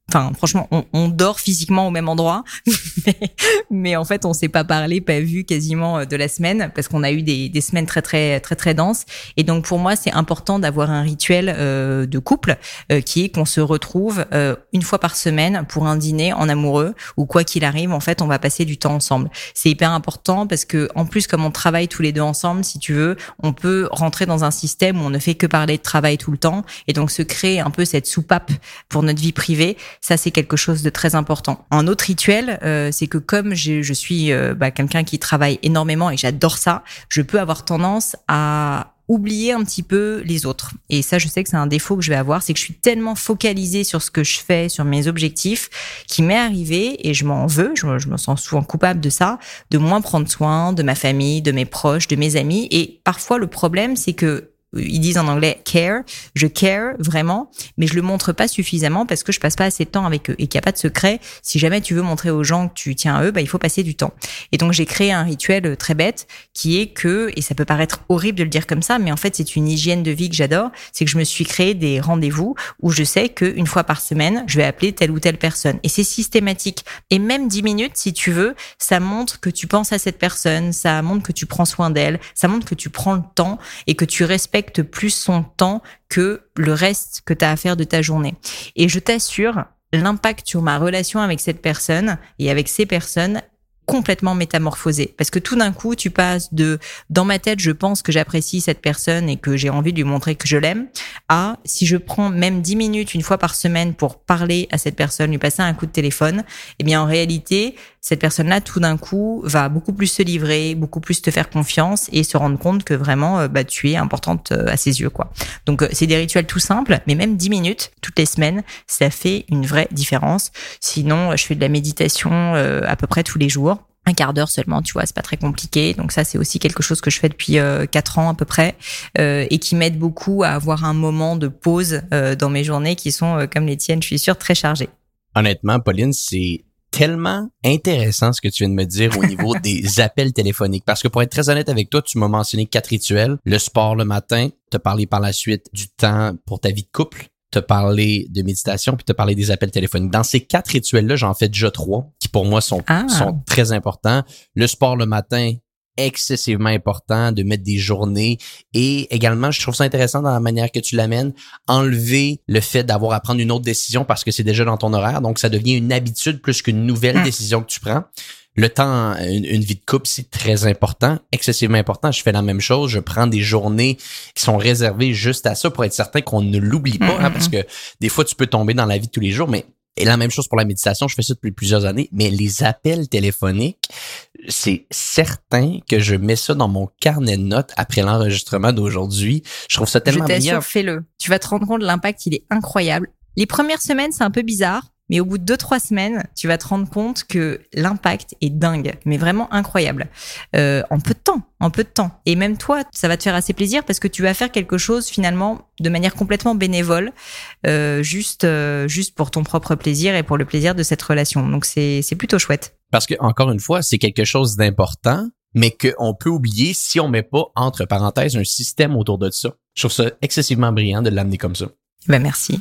Enfin, franchement, on, on dort physiquement au même endroit, mais, mais en fait, on s'est pas parlé, pas vu quasiment de la semaine parce qu'on a eu des, des semaines très très très très denses. Et donc pour moi, c'est important d'avoir un rituel euh, de couple euh, qui est qu'on se retrouve euh, une fois par semaine pour un dîner en amoureux ou quoi qu'il arrive, en fait, on va passer du temps ensemble. C'est hyper important parce que en plus, comme on travaille tous les deux ensemble, si tu veux, on peut rentrer dans un système où on ne fait que parler de travail tout le temps et donc se créer un peu cette soupape pour notre vie privée. Ça, c'est quelque chose de très important. Un autre rituel, euh, c'est que comme je, je suis euh, bah, quelqu'un qui travaille énormément et j'adore ça, je peux avoir tendance à oublier un petit peu les autres. Et ça, je sais que c'est un défaut que je vais avoir, c'est que je suis tellement focalisée sur ce que je fais, sur mes objectifs, qui m'est arrivé, et je m'en veux, je, je me sens souvent coupable de ça, de moins prendre soin de ma famille, de mes proches, de mes amis. Et parfois, le problème, c'est que ils disent en anglais care, je care vraiment, mais je le montre pas suffisamment parce que je passe pas assez de temps avec eux et qu'il n'y a pas de secret. Si jamais tu veux montrer aux gens que tu tiens à eux, bah il faut passer du temps. Et donc j'ai créé un rituel très bête qui est que, et ça peut paraître horrible de le dire comme ça, mais en fait c'est une hygiène de vie que j'adore, c'est que je me suis créé des rendez-vous où je sais qu'une fois par semaine, je vais appeler telle ou telle personne. Et c'est systématique. Et même dix minutes, si tu veux, ça montre que tu penses à cette personne, ça montre que tu prends soin d'elle, ça montre que tu prends le temps et que tu respectes plus son temps que le reste que tu as à faire de ta journée. Et je t'assure, l'impact sur ma relation avec cette personne et avec ces personnes complètement métamorphosé. Parce que tout d'un coup, tu passes de « dans ma tête, je pense que j'apprécie cette personne et que j'ai envie de lui montrer que je l'aime » à « si je prends même dix minutes une fois par semaine pour parler à cette personne, lui passer un coup de téléphone », eh bien en réalité, cette personne-là, tout d'un coup, va beaucoup plus se livrer, beaucoup plus te faire confiance et se rendre compte que vraiment, bah, tu es importante à ses yeux, quoi. Donc, c'est des rituels tout simples, mais même dix minutes, toutes les semaines, ça fait une vraie différence. Sinon, je fais de la méditation euh, à peu près tous les jours. Un quart d'heure seulement, tu vois, c'est pas très compliqué. Donc ça, c'est aussi quelque chose que je fais depuis euh, quatre ans à peu près euh, et qui m'aide beaucoup à avoir un moment de pause euh, dans mes journées qui sont, euh, comme les tiennes, je suis sûre, très chargées. Honnêtement, Pauline, c'est tellement intéressant ce que tu viens de me dire au niveau des appels téléphoniques. Parce que pour être très honnête avec toi, tu m'as mentionné quatre rituels. Le sport le matin, t'as parlé par la suite du temps pour ta vie de couple, t'as parlé de méditation, puis t'as parlé des appels téléphoniques. Dans ces quatre rituels-là, j'en fais déjà trois qui pour moi sont, ah. sont très importants. Le sport le matin, excessivement important de mettre des journées et également, je trouve ça intéressant dans la manière que tu l'amènes, enlever le fait d'avoir à prendre une autre décision parce que c'est déjà dans ton horaire, donc ça devient une habitude plus qu'une nouvelle mmh. décision que tu prends. Le temps, une, une vie de couple, c'est très important, excessivement important. Je fais la même chose, je prends des journées qui sont réservées juste à ça pour être certain qu'on ne l'oublie pas, mmh. hein, parce que des fois, tu peux tomber dans la vie de tous les jours, mais et la même chose pour la méditation, je fais ça depuis plusieurs années, mais les appels téléphoniques, c'est certain que je mets ça dans mon carnet de notes après l'enregistrement d'aujourd'hui. Je trouve ça tellement bien. Je t'assure, fais-le. Tu vas te rendre compte de l'impact, il est incroyable. Les premières semaines, c'est un peu bizarre, mais au bout de deux, trois semaines, tu vas te rendre compte que l'impact est dingue, mais vraiment incroyable. Euh, en peu de temps, en peu de temps. Et même toi, ça va te faire assez plaisir parce que tu vas faire quelque chose finalement de manière complètement bénévole, euh, juste, euh, juste pour ton propre plaisir et pour le plaisir de cette relation. Donc c'est, c'est plutôt chouette. Parce que encore une fois, c'est quelque chose d'important, mais qu'on peut oublier si on met pas entre parenthèses un système autour de ça. Je trouve ça excessivement brillant de l'amener comme ça. Ben merci.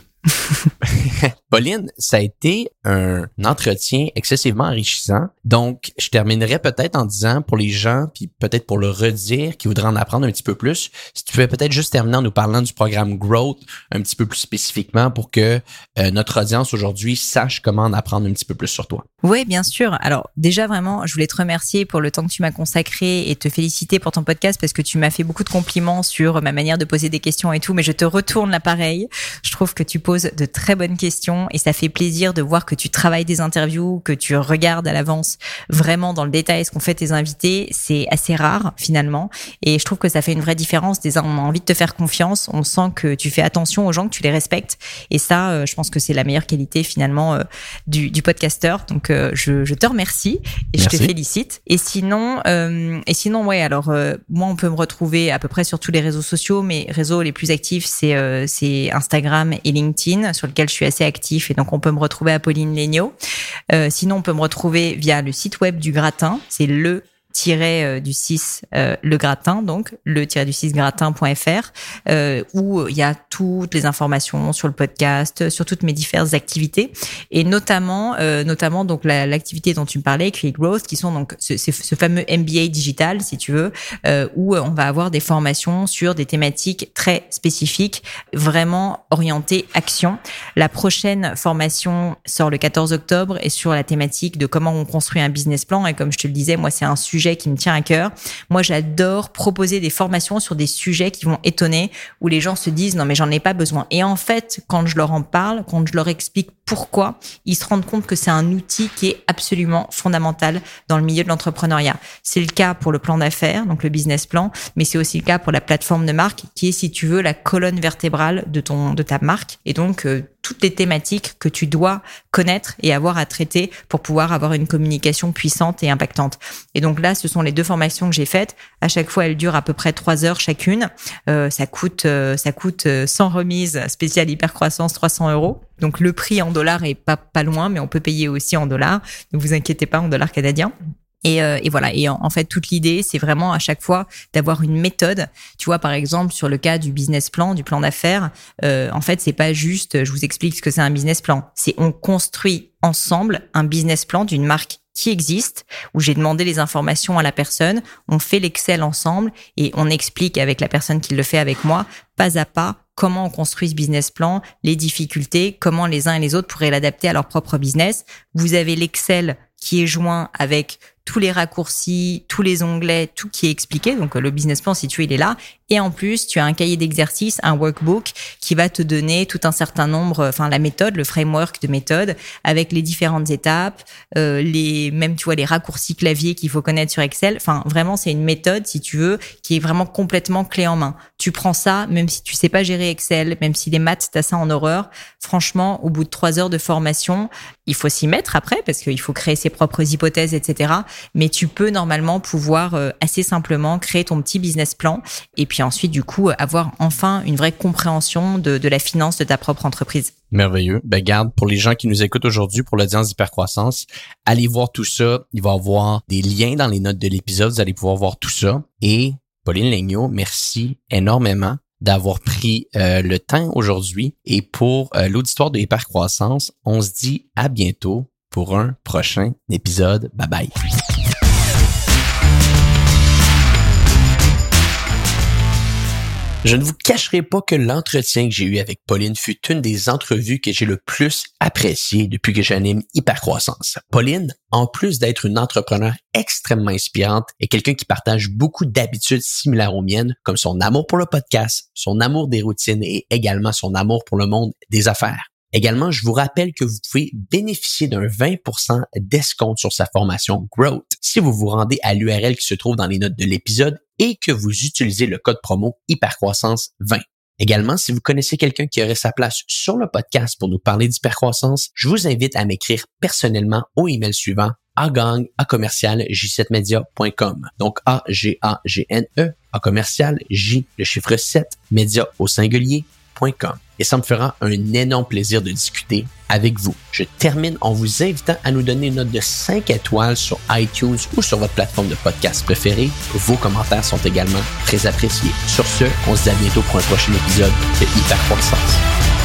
Pauline, ça a été un entretien excessivement enrichissant. Donc, je terminerai peut-être en disant pour les gens, puis peut-être pour le redire, qui voudraient en apprendre un petit peu plus, si tu pouvais peut-être juste terminer en nous parlant du programme Growth un petit peu plus spécifiquement pour que euh, notre audience aujourd'hui sache comment en apprendre un petit peu plus sur toi. Oui, bien sûr. Alors déjà vraiment, je voulais te remercier pour le temps que tu m'as consacré et te féliciter pour ton podcast parce que tu m'as fait beaucoup de compliments sur ma manière de poser des questions et tout, mais je te retourne l'appareil. Je trouve que tu poses de très bonnes questions et ça fait plaisir de voir que tu travailles des interviews, que tu regardes à l'avance vraiment dans le détail ce qu'ont fait tes invités. C'est assez rare finalement et je trouve que ça fait une vraie différence. Déjà, on a envie de te faire confiance, on sent que tu fais attention aux gens, que tu les respectes et ça, euh, je pense que c'est la meilleure qualité finalement euh, du, du podcasteur. Donc euh, je, je te remercie et Merci. Je te félicite. Et sinon, euh, et sinon ouais, alors euh, moi on peut me retrouver à peu près sur tous les réseaux sociaux. Mes réseaux les plus actifs c'est euh, c'est Instagram et LinkedIn sur lequel je suis assez actif et donc on peut me retrouver à Pauline Léniaud. Euh, sinon on peut me retrouver via le site web du Gratin, c'est le tiret du six euh, le gratin, donc le tiret du six gratin point f r, euh, où il y a toutes les informations sur le podcast, sur toutes mes diverses activités, et notamment euh, notamment donc la, l'activité dont tu me parlais, Create Growth, qui sont donc ce, ce, ce fameux M B A digital, si tu veux, euh, où on va avoir des formations sur des thématiques très spécifiques, vraiment orientées action. La prochaine formation sort le quatorze octobre et sur la thématique de comment on construit un business plan, et comme je te le disais, moi c'est un sujet qui me tient à cœur. Moi, j'adore proposer des formations sur des sujets qui vont étonner, où les gens se disent non mais j'en ai pas besoin. Et en fait, quand je leur en parle, quand je leur explique pourquoi, ils se rendent compte que c'est un outil qui est absolument fondamental dans le milieu de l'entrepreneuriat. C'est le cas pour le plan d'affaires, donc le business plan, mais c'est aussi le cas pour la plateforme de marque, qui est, si tu veux, la colonne vertébrale de ton de ta marque, et donc euh, toutes les thématiques que tu dois connaître et avoir à traiter pour pouvoir avoir une communication puissante et impactante. Et donc là, ce sont les deux formations que j'ai faites. À chaque fois, elles durent à peu près trois heures chacune. Euh, ça coûte, euh, ça coûte euh, sans remise spéciale hypercroissance trois cents euros. Donc le prix en dollars est pas pas loin, mais on peut payer aussi en dollars. Ne vous inquiétez pas, en dollars canadiens. Et, euh, et voilà. Et en, en fait, toute l'idée, c'est vraiment à chaque fois d'avoir une méthode. Tu vois, par exemple, sur le cas du business plan, du plan d'affaires, euh, en fait, c'est pas juste, je vous explique ce que c'est un business plan. C'est on construit ensemble un business plan d'une marque qui existe, où j'ai demandé les informations à la personne, on fait l'Excel ensemble et on explique avec la personne qui le fait avec moi, pas à pas, comment on construit ce business plan, les difficultés, comment les uns et les autres pourraient l'adapter à leur propre business. Vous avez l'Excel qui est joint avec tous les raccourcis, tous les onglets, tout qui est expliqué. Donc, le business plan, si tu veux, il est là. Et en plus, tu as un cahier d'exercice, un workbook qui va te donner tout un certain nombre, enfin, la méthode, le framework de méthode avec les différentes étapes, euh, les, même, tu vois, les raccourcis clavier qu'il faut connaître sur Excel. Enfin, vraiment, c'est une méthode, si tu veux, qui est vraiment complètement clé en main. Tu prends ça, même si tu sais pas gérer Excel, même si les maths, t'as ça en horreur. Franchement, au bout de trois heures de formation, il faut s'y mettre après parce qu'il faut créer ses propres hypothèses, et cetera. Mais tu peux normalement pouvoir euh, assez simplement créer ton petit business plan et puis ensuite, du coup, avoir enfin une vraie compréhension de, de la finance de ta propre entreprise. Merveilleux. Ben, garde, pour les gens qui nous écoutent aujourd'hui, pour l'audience d'Hypercroissance, allez voir tout ça. Il va y avoir des liens dans les notes de l'épisode. Vous allez pouvoir voir tout ça. Et Pauline Legnaud, merci énormément d'avoir pris euh, le temps aujourd'hui. Et pour euh, l'auditoire de Hypercroissance, on se dit à bientôt pour un prochain épisode. Bye bye. Je ne vous cacherai pas que l'entretien que j'ai eu avec Pauline fut une des entrevues que j'ai le plus appréciées depuis que j'anime Hypercroissance. Pauline, en plus d'être une entrepreneure extrêmement inspirante, est quelqu'un qui partage beaucoup d'habitudes similaires aux miennes, comme son amour pour le podcast, son amour des routines et également son amour pour le monde des affaires. Également, je vous rappelle que vous pouvez bénéficier d'un vingt pour cent d'escompte sur sa formation Growth si vous vous rendez à l'U R L qui se trouve dans les notes de l'épisode et que vous utilisez le code promo Hypercroissance vingt. Également, si vous connaissez quelqu'un qui aurait sa place sur le podcast pour nous parler d'hypercroissance, je vous invite à m'écrire personnellement au email suivant agagne à commercial j sept media point com. Donc A G A G N E à commercial J le chiffre sept média au singulier point com. Et ça me fera un énorme plaisir de discuter avec vous. Je termine en vous invitant à nous donner une note de cinq étoiles sur iTunes ou sur votre plateforme de podcast préférée. Vos commentaires sont également très appréciés. Sur ce, on se dit à bientôt pour un prochain épisode de Hypercroissance.